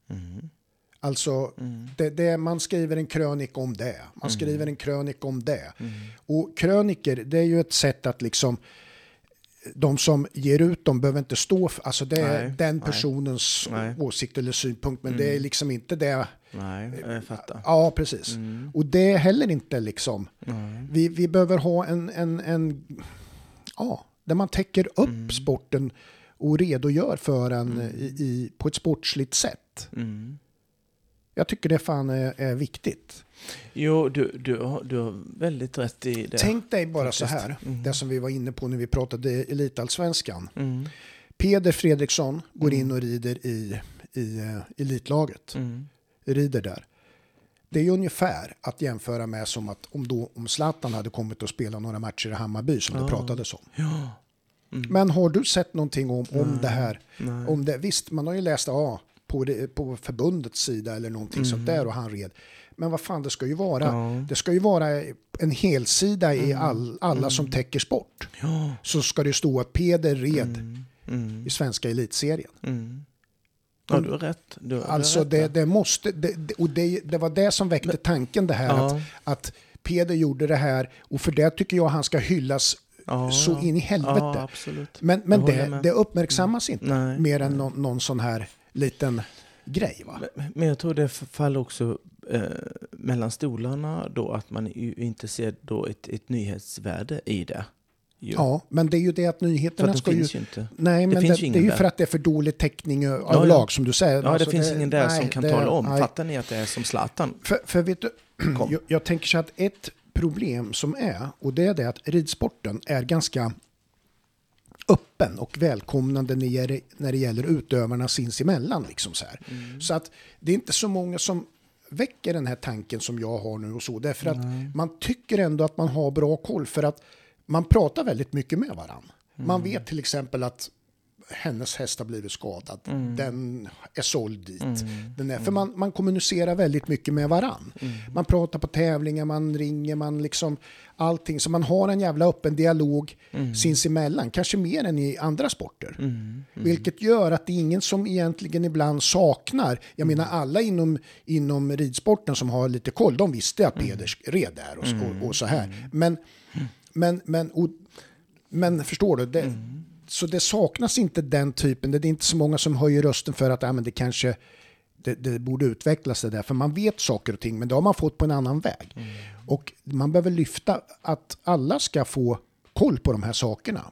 Alltså man skriver en krönik om det. Man skriver en krönik om det. Och kröniker, det är ju ett sätt att liksom de som ger ut dem behöver inte stå för, alltså det är den personens åsikt eller synpunkt, men det är liksom inte det. Nej, jag fattar. Ja, precis. Och det är heller inte liksom vi behöver ha en där man täcker upp sporten och redogör för den på ett sportsligt sätt. Jag tycker det fan är viktigt. Jo, du har väldigt rätt i det. Tänk dig bara så här, det som vi var inne på när vi pratade elitallsvenskan. Peder Fredriksson går in och rider i elitlaget. Rider där. Det är ju ungefär att jämföra med som att om Zlatan hade kommit och spelat några matcher i Hammarby som det pratades om. Ja. Men har du sett någonting om det här? Om det, visst, man har ju läst på förbundets sida eller någonting sånt där och han red. Men vad fan, det ska ju vara en helsida i alla som täcker sport. Ja. Så ska det stå att Peder red i svenska elitserien. Ja, du har rätt. Alltså det måste, och det var det som väckte tanken det här att Peder gjorde det här, och för det tycker jag han ska hyllas så in i helvete. Ja, absolut. Men det uppmärksammas inte mer än någon sån här liten grej, va? Men jag tror det faller också mellan stolarna då, att man inte ser då ett nyhetsvärde i det. Jo. Ja, men det är ju det att nyheterna ska ju inte. Nej, men det är ju för att det är för dålig täckning av lag, som du säger. Ja, alltså, det finns ingen där som kan tala om. Fattar ni att det är som Zlatan? För vet du, jag tänker så att ett problem som är, och det är det att ridsporten är ganska öppen och välkomnande när det gäller utövarna sinsemellan. Liksom så här. Så att det är inte så många som väcker den här tanken som jag har nu och så. Därför att man tycker ändå att man har bra koll, för att man pratar väldigt mycket med varann. Man vet till exempel att hennes häst har blivit skadad. Den är såld dit. För man kommunicerar väldigt mycket med varann. Man pratar på tävlingar, man ringer, man liksom allting. Så man har en jävla öppen dialog sinsemellan. Kanske mer än i andra sporter. Vilket gör att det är ingen som egentligen ibland saknar. Jag menar, alla inom ridsporten som har lite koll, de visste att Peder red där och så här. Men förstår du, så det saknas inte den typen. Det är inte så många som höjer rösten för att men det kanske det borde utvecklas det där. För man vet saker och ting, men det har man fått på en annan väg. Och man behöver lyfta att alla ska få koll på de här sakerna.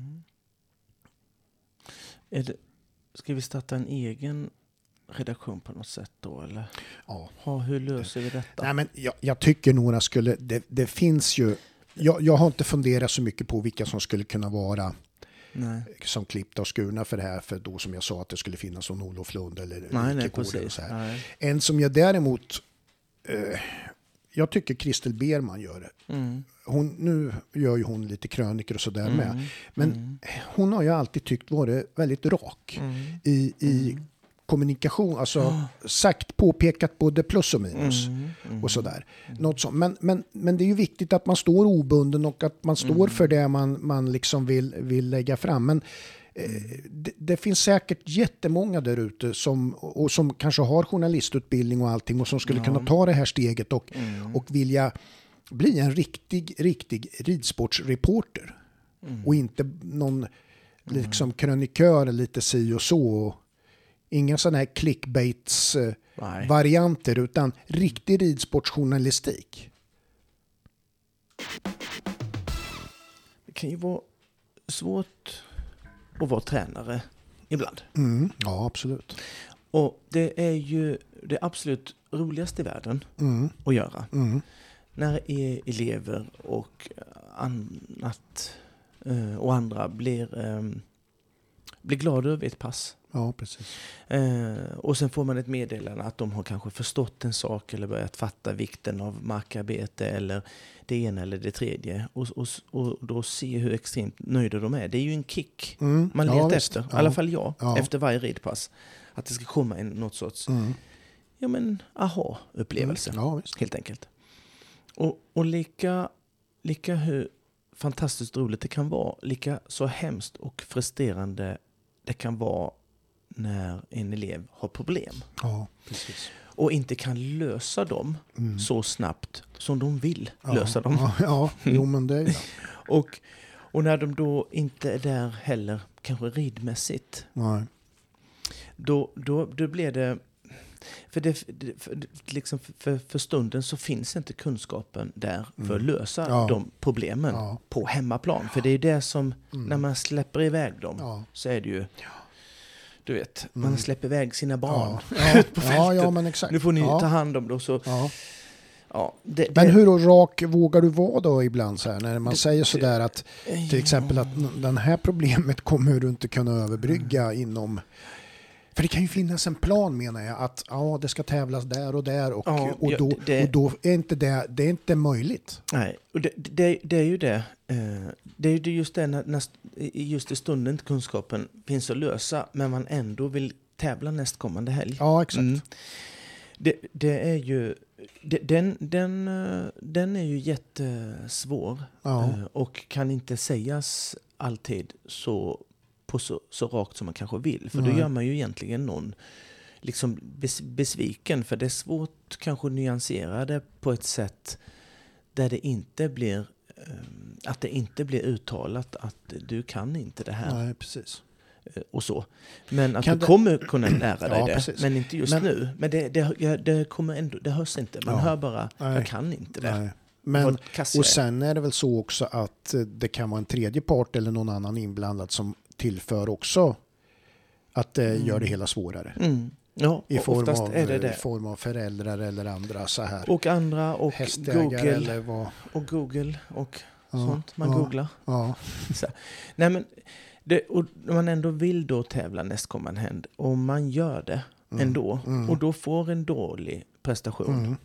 Ska vi starta en egen redaktion på något sätt då, eller? Ja. Hur löser vi detta? Nej, men jag tycker några skulle... Det finns ju... Jag har inte funderat så mycket på vilka som skulle kunna vara som klippta och skurna för det här, för då som jag sa att det skulle finnas som Olof Lund eller precis. Och så här. En som jag däremot jag tycker Kristel Berman gör det. Nu gör ju hon lite kröniker och sådär med. Men hon har ju alltid tyckt varit väldigt rak i kommunikation, alltså sagt, påpekat både plus och minus och sådär. Något sånt. Men det är ju viktigt att man står obunden och att man står för det man liksom vill lägga fram. Men det finns säkert jättemånga där ute som kanske har journalistutbildning och allting och som skulle kunna ta det här steget och vilja bli en riktig ridsportsreporter och inte någon liksom krönikör lite si och så. Inga sådana här clickbaits-varianter utan riktig ridsportsjournalistik. Det kan ju vara svårt att vara tränare ibland. Ja, absolut. Och det är ju det absolut roligaste i världen att göra. När elever och andra blir glada över ett pass. Ja, precis. Och sen får man ett meddelande att de har kanske förstått en sak eller börjat fatta vikten av markarbete eller det ena eller det tredje. Och då se hur extremt nöjda de är. Det är ju en kick man letar efter. I alla fall jag, efter varje ridpass. Att det ska komma något sorts aha-upplevelse. Helt enkelt. Och lika hur fantastiskt roligt det kan vara, lika så hemskt och frustrerande det kan vara när en elev har problem. Ja, precis. Och inte kan lösa dem så snabbt som de vill lösa dem. Jo, men det är det. Och när de då inte är där heller, kanske ridmässigt. Nej. Då blir det... För stunden så finns inte kunskapen där för att lösa de problemen på hemmaplan. För det är det som, när man släpper iväg dem, så är det ju, du vet, man släpper iväg sina barn ut på fältet. Ja, men exakt. Nu får ni ta hand om det. Så, men hur rak vågar du vara då ibland så här, när man säger sådär att till exempel att den här problemet kommer du inte kunna överbrygga inom... För det kan ju finnas en plan, menar jag, att det ska tävlas där och där och då är inte det är inte möjligt. Nej, och det är ju det. Det är ju just det när just i stunden kunskapen finns att lösa, men man ändå vill tävla nästkommande helg. Ja, exakt. Det är ju den är ju jättesvår och kan inte sägas alltid så rakt som man kanske vill. För då gör man ju egentligen någon liksom besviken. För det är svårt kanske att nyansera det på ett sätt där det inte blir att det inte blir uttalat att du kan inte det här. Nej, precis. Och så. Men att du kommer kunna lära dig det. Precis. Men inte just nu. Men det kommer ändå, det hörs inte. Man hör bara, jag kan inte det. Nej. Men, och sen är det väl så också att det kan vara en tredje part eller någon annan inblandad som tillför också att det gör det hela svårare. Ja, i form av föräldrar eller andra så här. Och andra och Google eller vad. Och Google och sånt man googlar. Ja. Så. Nej, men och man ändå vill då tävla nästkommande hand och man gör det ändå och då får en dålig prestation.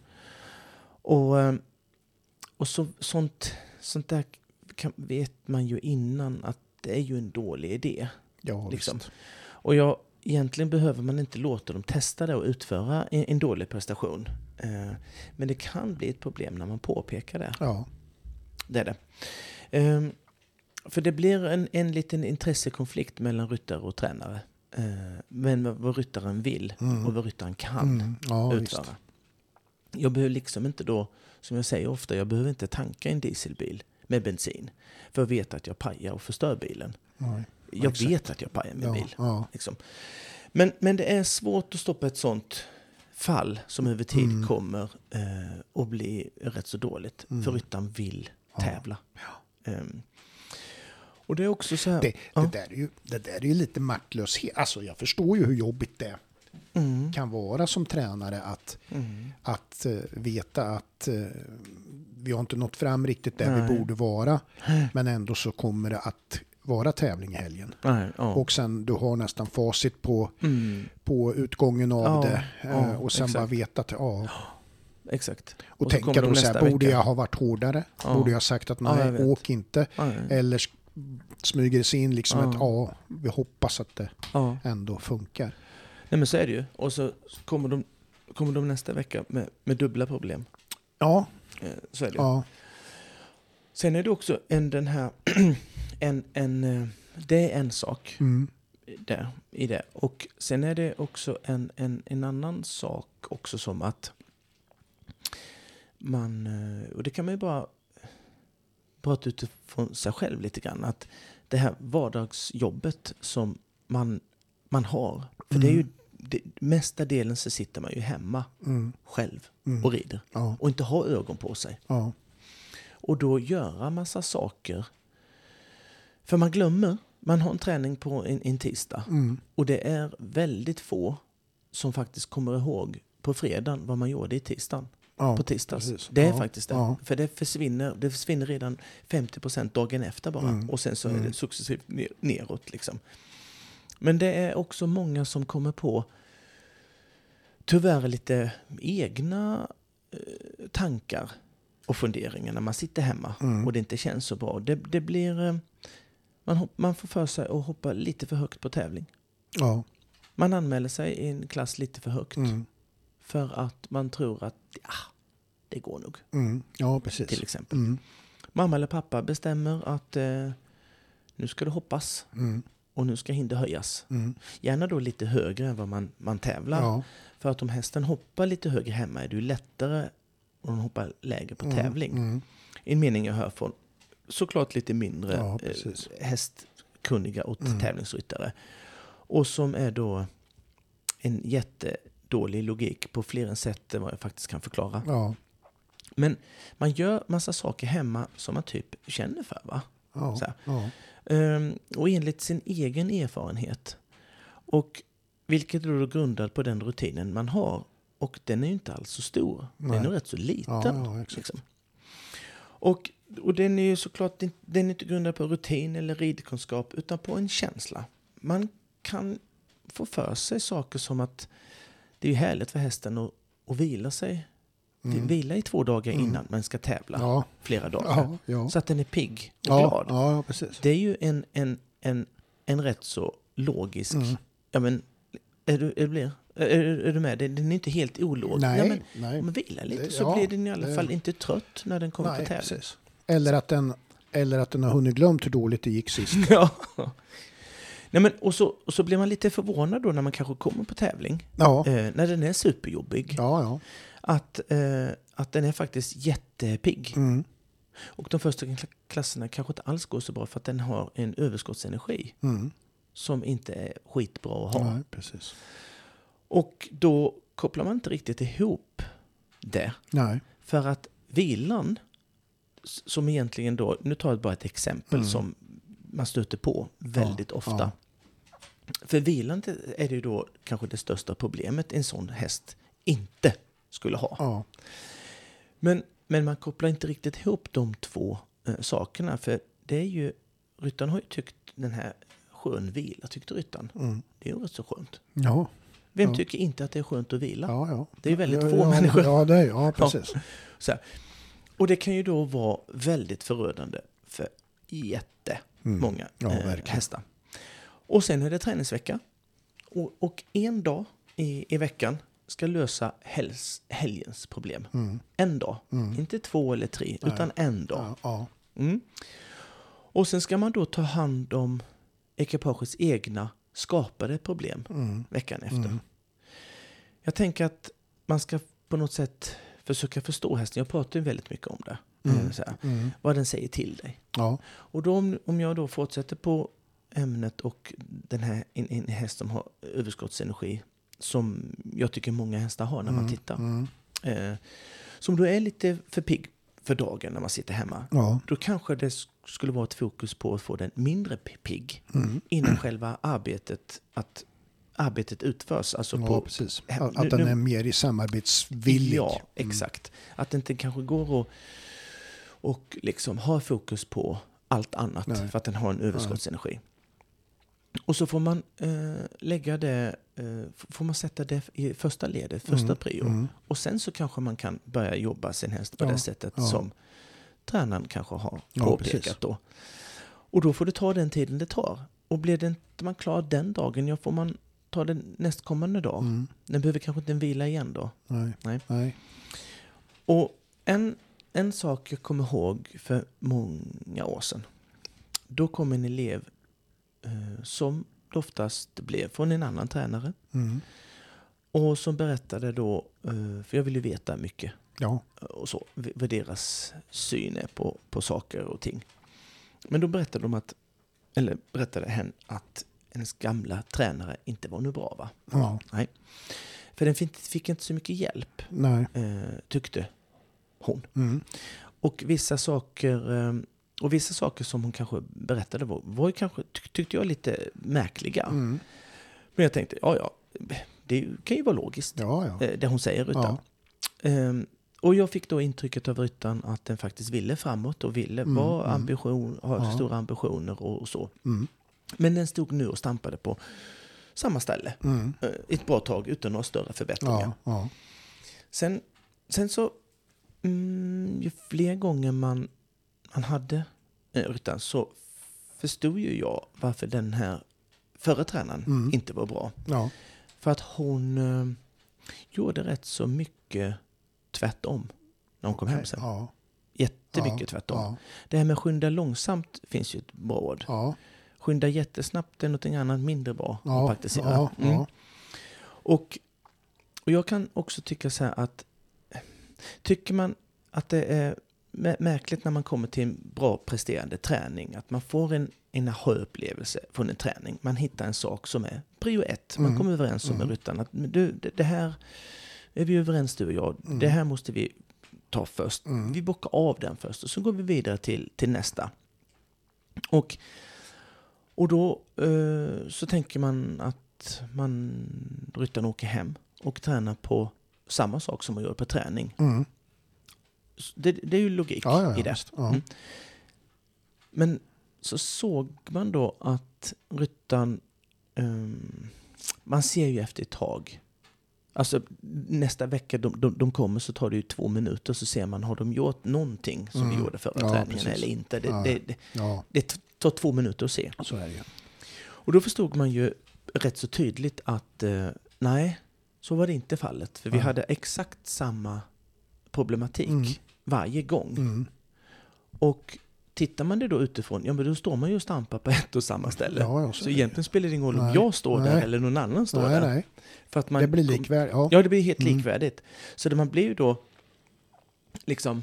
Och sånt där vet man ju innan att det är ju en dålig idé. Ja, liksom. Och egentligen behöver man inte låta dem testa det och utföra en dålig prestation. Men det kan bli ett problem när man påpekar det. Ja. Det är det. För det blir en liten intressekonflikt mellan ryttare och tränare. Men vad ryttaren vill och vad ryttaren kan utföra. Visst. Jag behöver liksom inte då, som jag säger ofta, jag behöver inte tanka en dieselbil med bensin för att veta att jag pajar och förstör bilen. Nej, jag vet att jag pajar min bil. Ja. Liksom. Men det är svårt att stoppa ett sånt fall som över tid kommer och bli rätt så dåligt. För ryttaren vill tävla. Ja. Och det är också så här... Det där är ju lite maktlöshet. Alltså jag förstår ju hur jobbigt det kan vara som tränare att veta att vi har inte nått fram riktigt där vi borde vara. Men ändå så kommer det att vara tävling i helgen. Och sen du har nästan facit på utgången av det. Och sen bara veta att exakt. Och tänka då så här, borde jag ha varit hårdare? Borde jag ha sagt att nej, åk inte? Eller smyger det sig in liksom att vi hoppas att det ändå funkar. Nej, men så är det ju. Och så kommer de nästa vecka med dubbla problem. Ja. Så är det. Ja. Sen är det också det är en sak där i det. Och sen är det också en annan sak också, som att man, och det kan man ju bara prata utifrån sig själv lite grann, att det här vardagsjobbet som man har, för det är ju mesta delen, så sitter man ju hemma själv och rider och inte har ögon på sig. Ja. Och då göra massa saker. För man glömmer. Man har en träning på en tisdag. Och det är väldigt få som faktiskt kommer ihåg på fredagen vad man gjorde i tisdagen. Ja, på tisdags. Precis. Det är faktiskt det. Ja. För det försvinner redan 50% dagen efter bara. Och sen så är det successivt neråt liksom. Men det är också många som kommer på tyvärr lite egna tankar och funderingar när man sitter hemma och det inte känns så bra. Det blir man får för sig att hoppa lite för högt på tävling. Ja. Man anmäler sig i en klass lite för högt för att man tror att det går nog. Ja, precis. Till exempel. Mamma eller pappa bestämmer att nu ska det hoppas och nu ska hinder höjas. Gärna då lite högre än vad man tävlar. Ja. För att om hästen hoppar lite högre hemma är det ju lättare om de hoppar lägre på tävling. En mening jag hör från såklart lite mindre hästkunniga och tävlingsryttare. Och som är då en jättedålig logik på fler sätt än vad jag faktiskt kan förklara. Ja. Men man gör massa saker hemma som man typ känner för, va? Ja. Så Ja. Och enligt sin egen erfarenhet. Och vilket är då grundad på den rutinen man har. Och den är ju inte alls så stor. Nej. Den är rätt så liten. Ja, liksom. Och den är ju såklart den är inte grundad på rutin eller ridkunskap utan på en känsla. Man kan få för sig saker som att det är ju härligt för hästen att vila sig. Vila i 2 dagar innan man ska tävla flera dagar. Ja. Så att den är pigg och glad. Ja, precis. Det är ju en rätt så logisk... Ja, men, är du med? Den är inte helt ologisk. Nej. Om man vilar lite så blir den i alla fall inte trött när den kommer på tävling. Precis. Eller att den har hunnit glömt hur dåligt det gick sist. Ja. Nej, men, och så blir man lite förvånad då när man kanske kommer på tävling. Ja. När den är superjobbig. Ja. Att den är faktiskt jättepigg. Och de första klasserna kanske inte alls går så bra för att den har en överskottsenergi. Som inte är skitbra att ha. Nej, precis. Och då kopplar man inte riktigt ihop det. Nej. För att vilan, som egentligen då, nu tar jag bara ett exempel som man stöter på väldigt ofta. Ja. För vilan är det ju då kanske det största problemet en sån häst inte skulle ha. Ja. Men man kopplar inte riktigt ihop de två sakerna. För det är ju, ryttaren har ju tyckt den här skön vila, tyckte ryttaren. Det är ju rätt så skönt. Ja. Vem tycker inte att det är skönt att vila? Ja. Det är ju väldigt få människor. Ja, det är precis. Ja. Så här. Och det kan ju då vara väldigt förödande för jättemånga hästar. Och sen är det träningsvecka. Och en dag i veckan ska lösa helgens problem. En dag. Inte 2 eller 3, utan en dag. Ja. Och sen ska man då ta hand om ekipagets egna skapade problem veckan efter. Jag tänker att man ska på något sätt försöka förstå hästen. Jag pratar ju väldigt mycket om det. Vad den säger till dig. Ja. Och då om jag då fortsätter på ämnet och den här en häst som har överskottsenergi som jag tycker många hästar har när man tittar. Som då är lite för pigg för dagen när man sitter hemma. Ja. Då kanske det skulle vara ett fokus på att få den mindre pigg innan själva arbetet utförs. Alltså precis. Att den är mer i samarbetsvillig. Ja, exakt. Att det inte kanske går och liksom ha fokus på allt annat för att den har en överskottsenergi. Och så får man lägga det, får man sätta det i första ledet, första prio. Och sen så kanske man kan börja jobba sin häst på det sättet som tränaren kanske har påpekat då. Och då får det ta den tiden det tar. Och blir det inte man klar den dagen, får man ta det nästkommande dag. Den behöver kanske inte en vila igen då. Nej. Och en sak jag kommer ihåg för många år sedan. Då kom en elev som oftast blev från en annan tränare. Och som berättade då, för jag ville veta mycket. Ja. Och så, vad deras syn är på saker och ting. Men då berättade hen att hennes gamla tränare inte var nu bra, va? Ja. Nej. För den fick inte så mycket hjälp, tyckte hon. Och vissa saker som hon kanske berättade var ju kanske, tyckte jag, lite märkliga. Men jag tänkte, det kan ju vara logiskt, det hon säger, Ryttan. Och jag fick då intrycket av Ryttan att den faktiskt ville framåt och ville ha stora ambitioner och så. Men den stod nu och stampade på samma ställe ett bra tag utan några större förbättringar. Sen så ju fler gånger man hade Ryttan så förstod ju jag varför den här förra tränaren inte var bra. För att hon gjorde rätt så mycket tvärtom när hon kom hem sen. Jättemycket tvärtom. Det här med skynda långsamt finns ju ett bra ord. Skynda jättesnabbt är något annat mindre bra att praktisera. Och jag kan också tycka så här att tycker man att det är märkligt när man kommer till en bra presterande träning, att man får en aha-upplevelse från en träning. Man hittar en sak som är prio 1. Man kommer överens om med Ryttan att det här är vi överens, du och jag. Det här måste vi ta först. Vi bockar av den först och så går vi vidare till nästa. Och då så tänker man att Ryttan åker hem och tränar på samma sak som man gör på träning. Det är ju logik i det. Men så såg man då att Ryttan, man ser ju efter ett tag. Alltså nästa vecka de kommer så tar det ju 2 minuter så ser man, har de gjort någonting som vi gjorde förra träningen, precis, eller inte. Det tar 2 minuter att se. Så är det ju. Och då förstod man ju rätt så tydligt att nej, så var det inte fallet. För vi hade exakt samma problematik varje gång. Och tittar man det då utifrån, men då står man ju och stampar på ett och samma ställe. Så egentligen spelar det ingen roll om jag står där eller någon annan står där. Nej. För att man, det blir likvärdigt. Ja, det blir helt likvärdigt. Så det man blir ju då liksom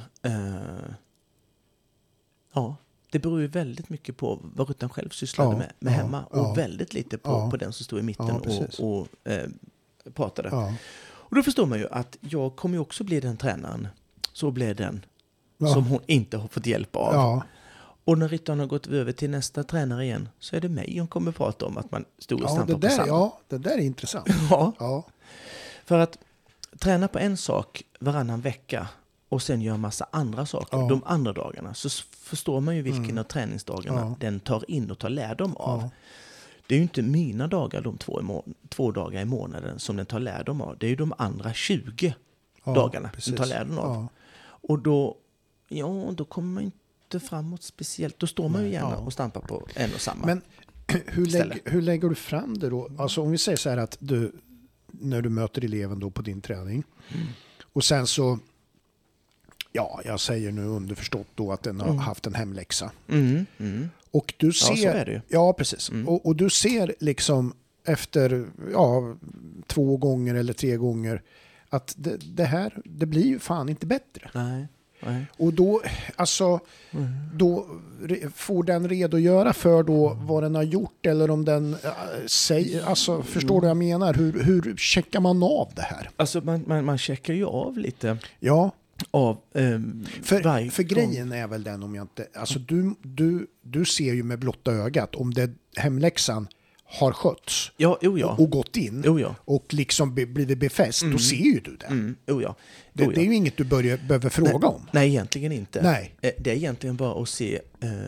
det beror ju väldigt mycket på vad Ryttan själv sysslade med hemma och väldigt lite på den som stod i mitten och pratade. Och då förstår man ju att jag kommer ju också bli den tränaren. Så blir den som hon inte har fått hjälp av. Och när Ryttan har gått över till nästa tränare igen så är det mig hon kommer prata om att man stod och stampar på samma. Ja, det där är intressant. För att träna på en sak varannan vecka och sen göra massa andra saker de andra dagarna, så förstår man ju vilken av träningsdagarna den tar in och tar lärdom av. Det är ju inte mina dagar, de 2 dagar i månaden som den tar lärdom av. Det är ju de andra 20 dagarna som tar lärdom av. Och då kommer man inte framåt speciellt. Då står man ju gärna och stampar på en och samma. Men hur lägger du fram det då? Alltså om vi säger så här att när du möter eleven då på din träning och sen så, jag säger nu underförstått då att den har haft en hemläxa. Och du ser, så är det ju. Ja, precis. Och du ser liksom efter 2 gånger eller 3 gånger att det blir ju fan inte bättre. Nej. Och då, då får den redogöra för då vad den har gjort, eller om den säger, förstår du vad jag menar? Hur checkar man av det här? Alltså man checkar ju av lite. Ja. Av för grejen är väl den, om jag inte, alltså du ser ju med blotta ögat om det hemläxan har skötts och gått in och liksom blivit befäst, då ser ju du det. Det är ju inget du behöver fråga om. Nej, egentligen inte. Nej. Det är egentligen bara att se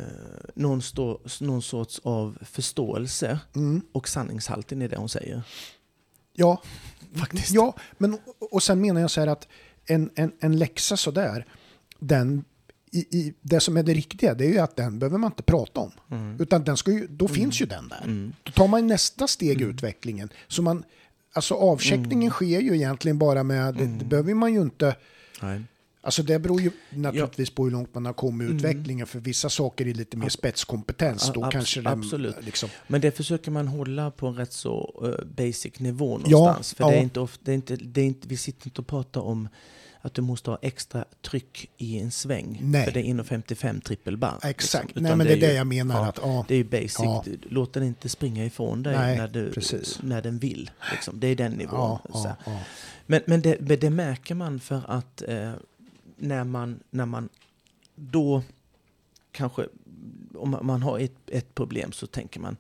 någon sorts av förståelse och sanningshalten i det hon säger. Ja, faktiskt. Ja, men och sen menar jag så här att en läxa så där, den det som är det riktiga, det är ju att den behöver man inte prata om. Utan den ska ju, då finns ju den där. Då tar man nästa steg i utvecklingen. Så man, alltså avcheckningen sker ju egentligen bara med, det behöver man ju inte... Nej. Alltså det beror ju naturligtvis på hur långt man har kommit i utvecklingen. För vissa saker är lite mer spetskompetens. Då kanske det, absolut. Liksom... Men det försöker man hålla på en rätt så basic nivå någonstans. För det är inte, vi sitter inte och pratar om att du måste ha extra tryck i en sväng. Nej. För det är inom 55 trippelbar. Exakt. Liksom. Nej, men det är det jag menar. Det är ju basic. Låt den inte springa ifrån dig när den vill. Liksom. Det är den nivån. Men det märker man för att när man då kanske, om man har ett problem så tänker man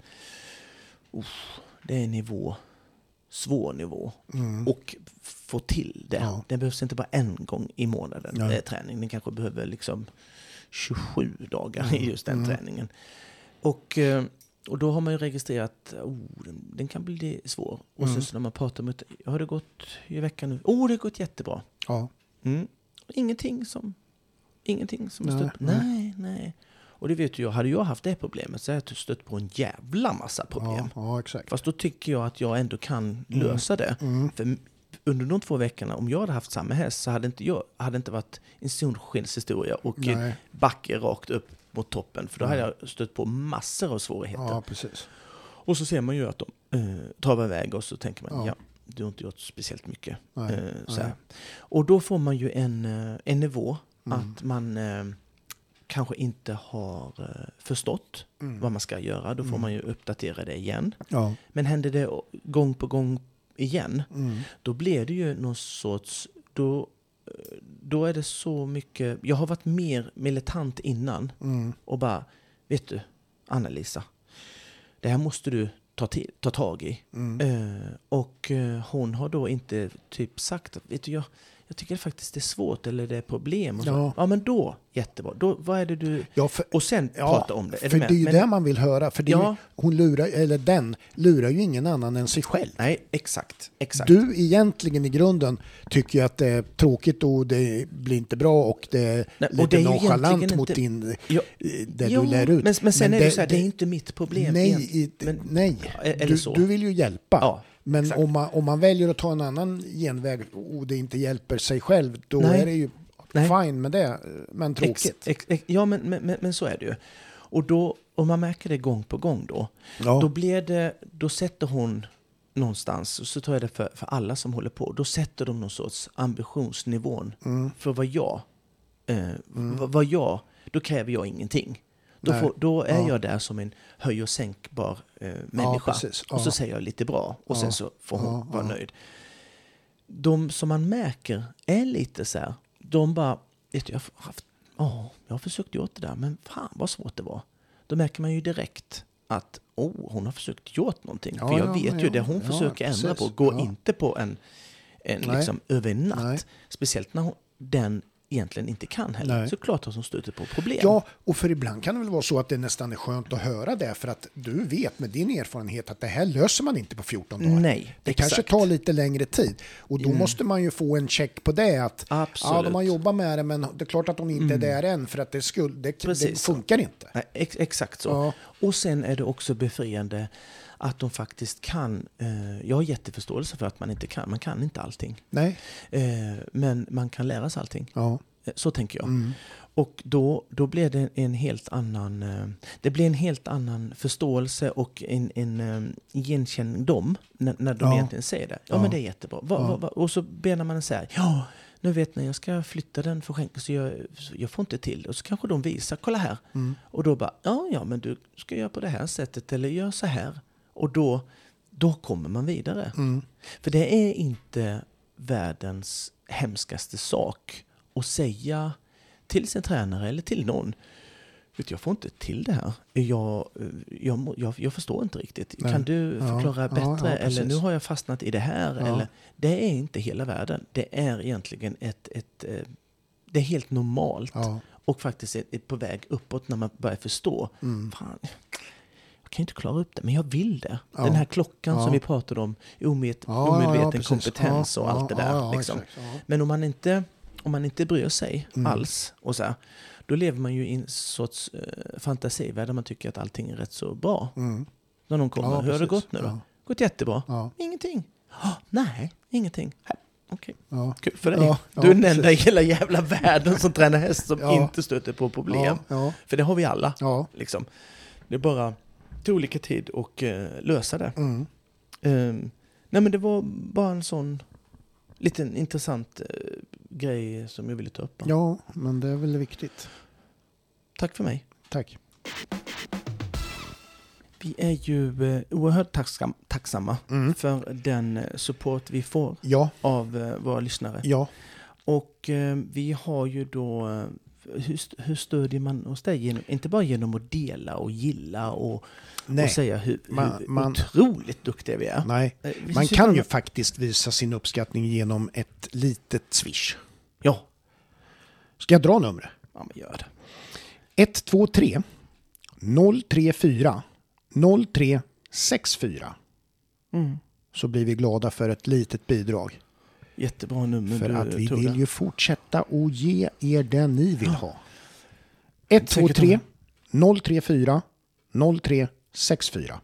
det är en svår nivå och få till det. Det behövs inte bara en gång i månaden träning. Den kanske behöver liksom 27 dagar i just den träningen. Och då har man ju registrerat den kan bli svår. Och så när man pratar om har det gått i veckan nu? Det har gått jättebra. Ja. Ingenting som stött. Nej. Och det vet jag, hade jag haft det problemet så hade jag stött på en jävla massa problem. Ja, exakt. Fast då tycker jag att jag ändå kan lösa det. För under de 2 veckorna, om jag hade haft samma häst så hade inte varit en solskenshistoria och backe rakt upp mot toppen. För då hade jag stött på massor av svårigheter. Ja, precis. Och så ser man ju att de tar iväg och så tänker man, du har inte gjort speciellt mycket. Så här. Och då får man ju en nivå att man kanske inte har förstått vad man ska göra. Då får man ju uppdatera det igen. Ja. Men händer det gång på gång igen, då blir det ju någon sorts... Då är det så mycket... Jag har varit mer militant innan och bara, vet du, Anna-Lisa, det här måste du ta tag i. Och hon har då inte typ sagt, vet du, jag tycker faktiskt det är svåt eller det är problem. Och så. Ja, men då, jättebra. Då, vad är det du... och sen prata om det. För det är ju det man vill höra. För det är ju, den lurar ju ingen annan än sig själv. Nej, exakt. Du egentligen i grunden tycker att det är tråkigt och det blir inte bra och det är lite nonchalant mot din... det du lär ut. Men sen är det så här, det är inte mitt problem. Nej. Du vill ju hjälpa. Ja. Men om man väljer att ta en annan genväg och det inte hjälper sig själv, då är det ju fine med det, men tråkigt. Men så är det ju. Och då, om man märker det gång på gång då sätter hon någonstans, och så tror jag det för alla som håller på, då sätter de någon sorts ambitionsnivån för vad jag, då kräver jag ingenting. Då är jag där som en höj- och sänkbar människa. Och så säger jag lite bra. Och sen så får hon vara nöjd. De som man märker är lite så här. De bara, vet du, jag har försökt gjort det där. Men fan vad svårt det var. Då märker man ju direkt att hon har försökt gjort någonting. För jag vet ju det hon försöker ändra på. Går inte på en liksom över en natt. Nej. Speciellt när den egentligen inte kan heller. Nej. Så klart att hon stöter på problem. Ja, och för ibland kan det väl vara så att det nästan är skönt att höra det, för att du vet med din erfarenhet att det här löser man inte på 14 dagar. Nej, det kanske tar lite längre tid. Och då måste man ju få en check på det, att de har jobbat med det, men det är klart att de inte är där än, för att det funkar inte. Nej, exakt så. Ja. Och sen är det också befriande att de faktiskt kan. Jag har jätteförståelse för att man inte kan. Man kan inte allting. Nej. Men man kan lära sig allting. Ja. Så tänker jag. Och då blir det en helt annan... det blir en helt annan förståelse och en igenkänning när de egentligen säger det. Ja, men det är jättebra. Och så benar man så här. Ja, nu vet ni, jag ska flytta den för skänk, så jag får inte till. Och så kanske de visar, kolla här. Och då bara, ja, men du ska göra på det här sättet eller gör så här. Och då kommer man vidare. För det är inte världens hemskaste sak att säga till sin tränare eller till någon, vet jag får inte till det här. Jag förstår inte riktigt. Nej. Kan du förklara bättre? Eller nu har jag fastnat i det här. Eller, det är inte hela världen. Det är egentligen det är helt normalt. Och faktiskt är på väg uppåt när man börjar förstå. Fan, jag kan inte klara upp det, men jag vill det. Den här klockan som vi pratade om, omedveten kompetens och allt det där. Liksom. Men om man inte bryr sig alls, och så här, då lever man ju i en sorts fantasivärld där man tycker att allting är rätt så bra. När någon kommer, hur har det gått nu då? Gått jättebra. Ingenting. Nej, ingenting. Okej. Kul för dig. Du är den enda i hela jävla världen som tränar häst som inte stöter på problem. För det har vi alla. Liksom. Det är bara till olika tid och lösa det. Nej, men det var bara en sån liten intressant grej som jag ville ta upp. Ja, men det är väl viktigt. Tack för mig. Tack. Vi är ju oerhört tacksamma för den support vi får av våra lyssnare. Ja. Och vi har ju då, hur stödjer man oss där? Inte bara genom att dela och gilla och säga hur otroligt duktiga vi är. Nej, man kan ju faktiskt visa sin uppskattning genom ett litet swish. Ja. Ska jag dra numret? Ja, men gör det. 123 034 0364. Så blir vi glada för ett litet bidrag. Jättebra nummer. För att vi vill ju fortsätta och ge er det ni vill ha. 123 034 0364.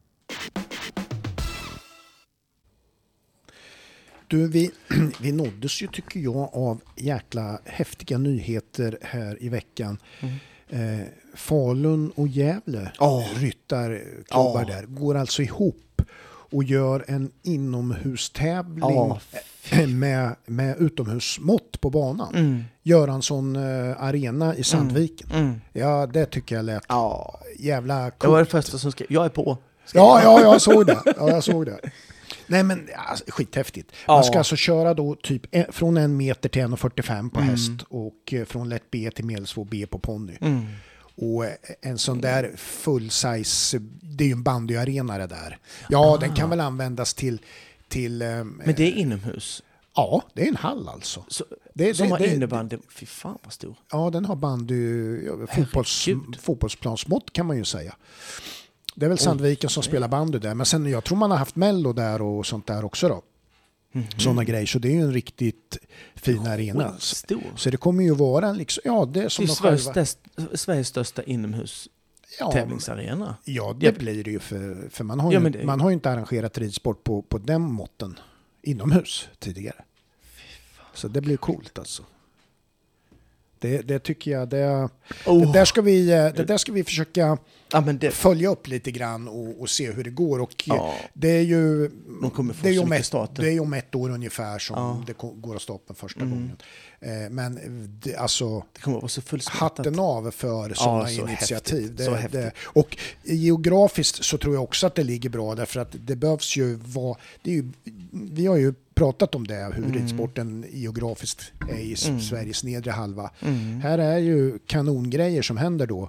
Du, vi nåddes ju, tycker jag, av jäkla häftiga nyheter här i veckan. Falun och Gävle ryttarklubbar där går alltså ihop och gör en inomhustävling med utomhusmått på banan. Gör en sån arena i Sandviken. Ja, det tycker jag lät jävla coolt. Jag var det första som skrev, jag är på. Jag såg det. Jag såg det. Nej, men skithäftigt. Man ska alltså köra då typ från 1 meter till 1,45 på häst och från lätt B till medelsvår B på ponny. Och en sån där full size, det är ju en bandyarena det där. Ja, den kan väl användas till men det är inomhus? Ja, det är en hall alltså. Så, som har innebandy, fy fan vad stor. Ja, den har fotbollsplansmått kan man ju säga. Det är väl Sandviken som spelar bandy där. Men sen jag tror man har haft Mello där och sånt där också då. Sådana grejer. Så det är ju en riktigt fin arena. Så det kommer ju vara liksom, det är som Sveriges största inomhus tävlingsarena. Ja, det blir det ju för man har man har ju inte arrangerat ridsport på den måtten inomhus tidigare. Så det blir coolt alltså. Det tycker jag. Det där ska vi försöka följa upp lite grann och se hur det går. Och det är ju det är om 1 år ungefär som det går att stoppa första gången. Men det kommer att vara så hatten av för sådana initiativ. Och geografiskt så tror jag också att det ligger bra därför att det behövs ju vi har ju pratat om det, hur ridsporten geografiskt är i Sveriges nedre halva. Här är ju kanongrejer som händer då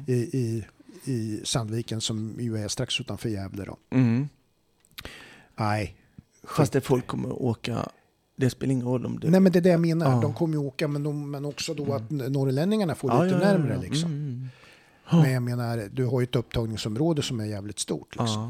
i Sandviken som ju är strax utanför Gävle då. Nej. Fast det folk kommer att åka, det spelar ingen roll om det. Nej, men det är det jag menar. De kommer ju åka, men också då att norrlänningarna får lite närmare liksom. Men jag menar, du har ju ett upptagningsområde som är jävligt stort liksom.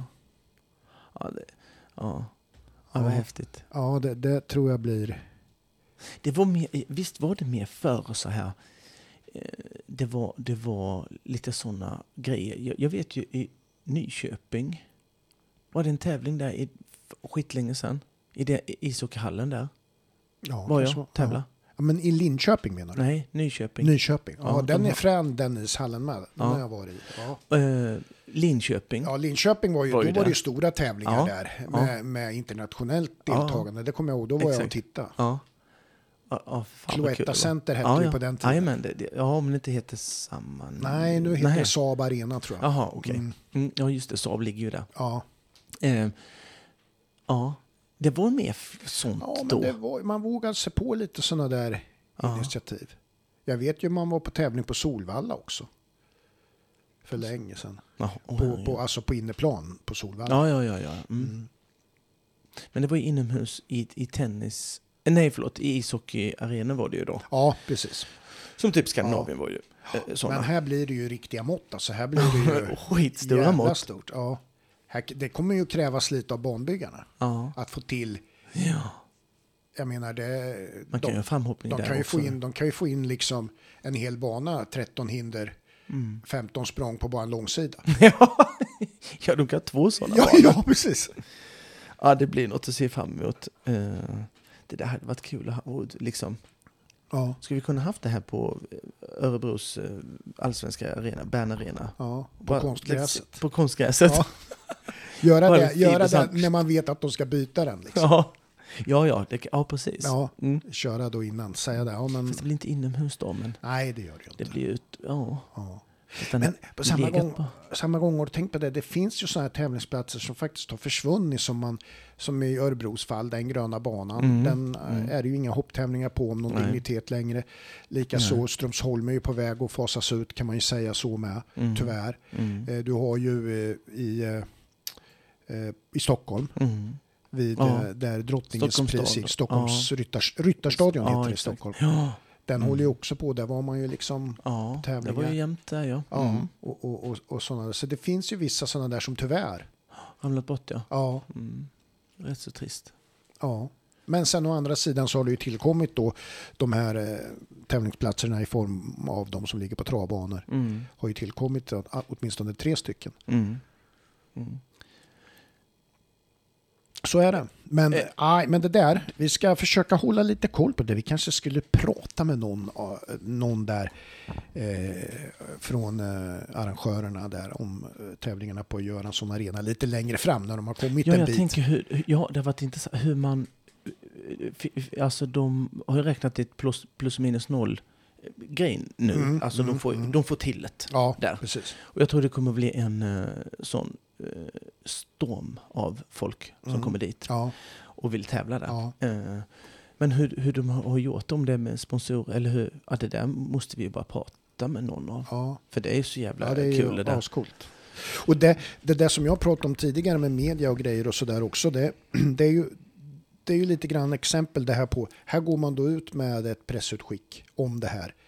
Vad häftigt. Ja, det tror jag blir. Det var mer, visst var det mer förr så här. Det var lite såna grejer. Jag vet ju i Nyköping var det en tävling där i skitlänge sedan. I det ishockeyhallen där. Ja, var jag tävla. Ja, men i Linköping menar du? Nej, Nyköping. Ja, den är frän den ishallen med. Den har jag varit i. Ja. Linköping. Ja, Linköping var ju det stora tävlingar där med internationellt deltagande. Det kommer jag ihåg, då var jag och tittade. Cloetta Center hette det på den tiden. Men men det inte heter samma. Nej, nu heter det Saab Arena tror jag. Jaha, okej. Ja, just det, Saab ligger ju där. Ja. Det var mer sånt då. Men man vågade sig på lite sådana där initiativ. Jag vet ju man var på tävling på Solvalla också. För länge sedan. Alltså på inneplan på Solvalla. Ja. Men det var ju inomhus i tennis. Nej, förlåt. I ishockeyarenan var det ju då. Ja, precis. Som typ Skandinavien var ju sådana. Men här blir det ju riktiga mått. Alltså här blir det ju skitstora mått. Stort. Ja. Det kommer ju krävas lite av banbyggarna. Att få till jag menar det... Man kan ju framhoppning de där kan ju också. de kan ju få in liksom en hel bana, 13 hinder, 15 språng på bara en långsida. Ja, de kan ha 2 sådana. Ja, precis. Ja, det blir något att se fram emot. Det där hade varit kul att ha, liksom. Ja. Ska vi kunna haft det här på Örebros allsvenska arena, Bern Arena? Ja, på konstgräset. På konstgräset. Ja. Göra det när man vet att de ska byta den. Liksom. Ja, precis. Ja, köra då innan, säga det. Ja, men... Fast det blir inte inomhus då, men... Nej, det gör det inte. Det blir ut, ja. Men på samma gång har du tänkt på det finns ju sådana här tävlingsplatser som faktiskt har försvunnit som i Örebros fall, den gröna banan. Den är det ju inga hopptävlingar på om någon dignitet längre. Likaså Strömsholm är ju på väg att fasas ut, kan man ju säga så med, tyvärr. Du har ju i Stockholm vid där Drottningens Stockholms Ryttarstadion heter det i Stockholm. Ja. Den håller ju också på, där var man ju liksom tävlingar. Det var ju jämnt där, och sådana. Så det finns ju vissa sådana där som tyvärr ramlat bort, ja. Rätt så trist. Ja. Men sen å andra sidan så har det ju tillkommit då de här tävlingsplatserna i form av de som ligger på travbanor. Har ju tillkommit åtminstone 3 stycken. Så är det. Men det där, vi ska försöka hålla lite koll på det. Vi kanske skulle prata med någon där från arrangörerna där om tävlingarna på Göransson Arena lite längre fram när de har kommit en bit. Tänker det har varit intressant hur man, alltså de har ju räknat ett plus minus noll grej nu. Alltså de får till det där. Precis. Och jag tror det kommer bli en sån storm av folk som kommer dit och vill tävla där. Men hur de har gjort om det med sponsorer, eller hur, det där måste vi ju bara prata med någon av. För det är ju så jävla kul det där. Ascoolt. Och det där som jag pratade om tidigare med media och grejer och sådär också, det är ju lite grann exempel det här på, här går man då ut med ett pressutskick om det här.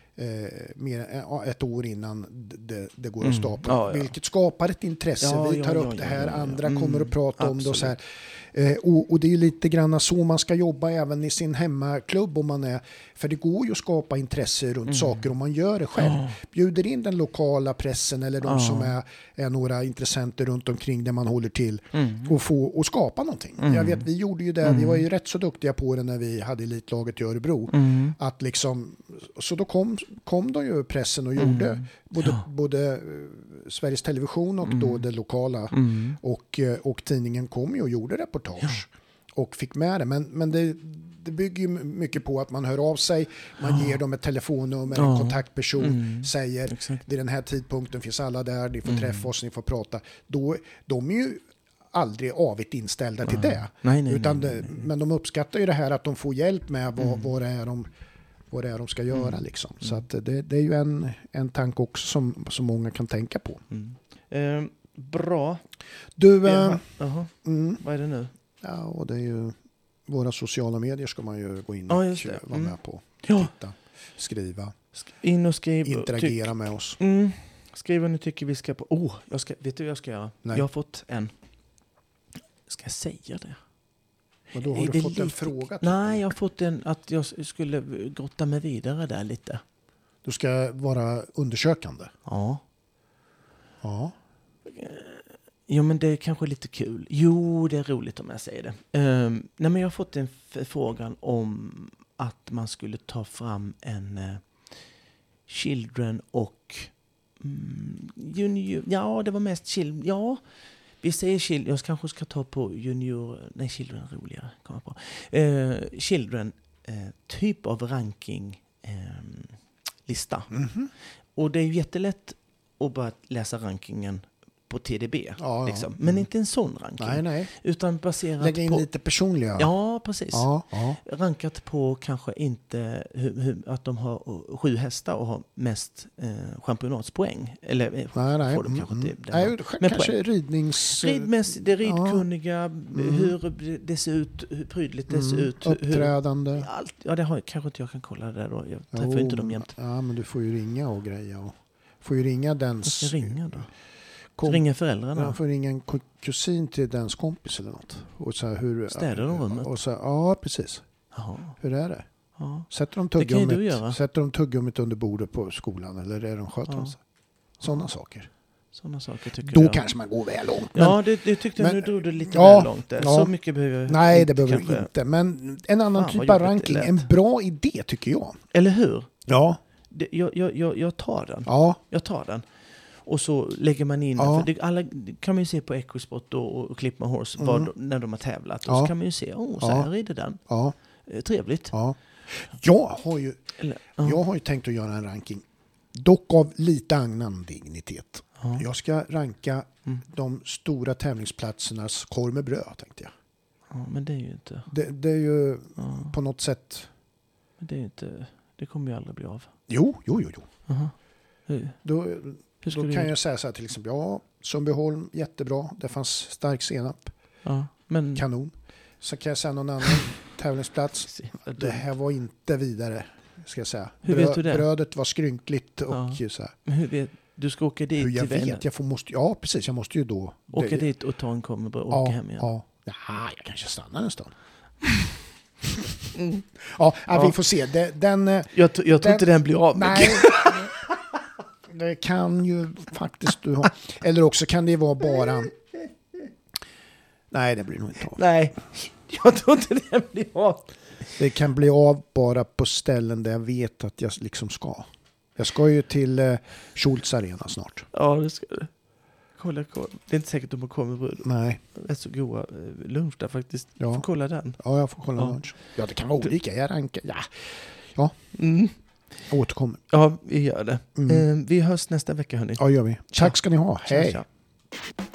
Mer ett år innan det går att stapla. Vilket skapar ett intresse. Vi tar upp det här, andra kommer att prata om det och så här. Och det är ju lite grann så man ska jobba även i sin hemmaklubb om man är, för det går ju att skapa intresse runt saker om man gör det själv. Bjuder in den lokala pressen eller de som är några intressenter runt omkring där man håller till och skapa någonting. Jag vet, vi gjorde ju det, vi var ju rätt så duktiga på det när vi hade elitlaget i Örebro. Att liksom, så då kom de ju pressen och gjorde både Sveriges Television och då det lokala och tidningen kom ju och gjorde reportage och fick med det. Men det bygger ju mycket på att man hör av sig, man ger dem ett telefonnummer, en kontaktperson, säger vid den här tidpunkten finns alla där, ni får träffa oss, ni får prata. Då, de är ju aldrig avigt inställda till det. Men de uppskattar ju det här att de får hjälp med vad det är de ska göra liksom. Så att det är ju en tanke också som många kan tänka på. Bra. Du, vad är det nu? Ja, och det är ju våra sociala medier ska man ju gå in och vara med på. Titta, skriva. In och skriv. Interagera med oss. Skriv vad ni tycker vi ska på. Vet du vad jag ska göra? Nej. Jag har fått en. Ska jag säga det? Och då har du fått en fråga? Nej, jag har fått en att jag skulle grotta mig vidare där lite. Du ska vara undersökande? Ja. Jo, men det är kanske lite kul. Jo, det är roligt om jag säger det. Nej, men jag har fått en förfrågan om att man skulle ta fram en children och junior. Ja, det var mest children. Ja, vi säger children. Jag kanske ska ta på junior. Nej, children är roligare. Kommer på. Children, typ av ranking lista. Och det är ju jättelätt att bara läsa rankingen på TDB. Liksom. Men inte en sån ranking. Nej. Utan baserat lägga in på lite personliga. Ja, precis. Rankat på kanske inte att de har 7 hästar och har mest championatspoäng. Eller får de kanske inte. Nej, kanske ridmässigt, det ridkunniga, hur det ser ut, hur prydligt det ser ut. Uppträdande. Kanske inte jag kan kolla det där då. Jag träffar inte dem jämt. Ja, men du får ju ringa och greja. Och får ju ringa dens... Jag ska ringa då. Ringa föräldrarna. Man får ringa en kusin till dens kompis eller något. Och så här, hur städar de rummet? Och så, ja, precis. Jaha. Hur är det? Ja. Sätter de tuggummit under bordet på skolan eller är de sköter sig? Sådana saker. Sådana saker tycker då jag. Kanske man går väl långt. Ja, det tyckte jag. Nu drog du lite väl långt där. Så mycket behöver nej, det behöver vi inte. Men en annan typ av ranking. En bra idé tycker jag. Eller hur? Ja. Jag tar den. Ja. Jag tar den. Och så lägger man in den. För alla kan man ju se på Equisport och Clip My Horse när de har tävlat. Och så kan man ju se, så här rider den. Ja. Trevligt. Ja. Jag har ju tänkt att göra en ranking. Dock av lite annan dignitet. Ja. Jag ska ranka de stora tävlingsplatsernas korv med bröd, tänkte jag. Ja, men det är ju inte... Det är ju på något sätt... Men det är inte... Det kommer ju aldrig bli av. Jo. Uh-huh. Då kan jag säga så här till exempel. Ja, Sundbyholm, jättebra. Det fanns stark senap. Ja, men... Kanon. Så kan jag säga någon annan tävlingsplats. Det här var inte vidare, ska jag säga. Hur vet du det? Brödet var skrynkligt och så här. Men hur vet du? Ska åka dit till Vänern? Ja, precis. Jag måste ju då... Åka dit och ta en kommenbröd och åka hem igen. Ja, jag kanske stannar en stund. Vi får se. Jag tror inte den blir av. Nej. Det kan ju faktiskt du ha. Eller också kan det vara bara... Nej, det blir nog inte av. Nej, jag tror inte den blir av. Det kan bli av bara på ställen där jag vet att jag liksom ska. Jag ska ju till Schultz Arena snart. Ja, det ska du. Kolla. Det är inte säkert att de kommer bröd. Nej. Det är så goda lunch där faktiskt. Ja. Får kolla den. Ja, jag får kolla lunch. Ja, det kan vara olika. Jag rankar. Ja. Jag återkommer. Ja, vi gör det. Vi hörs nästa vecka, hörni. Ja, gör vi. Tack ska ni ha. Hej. Tja.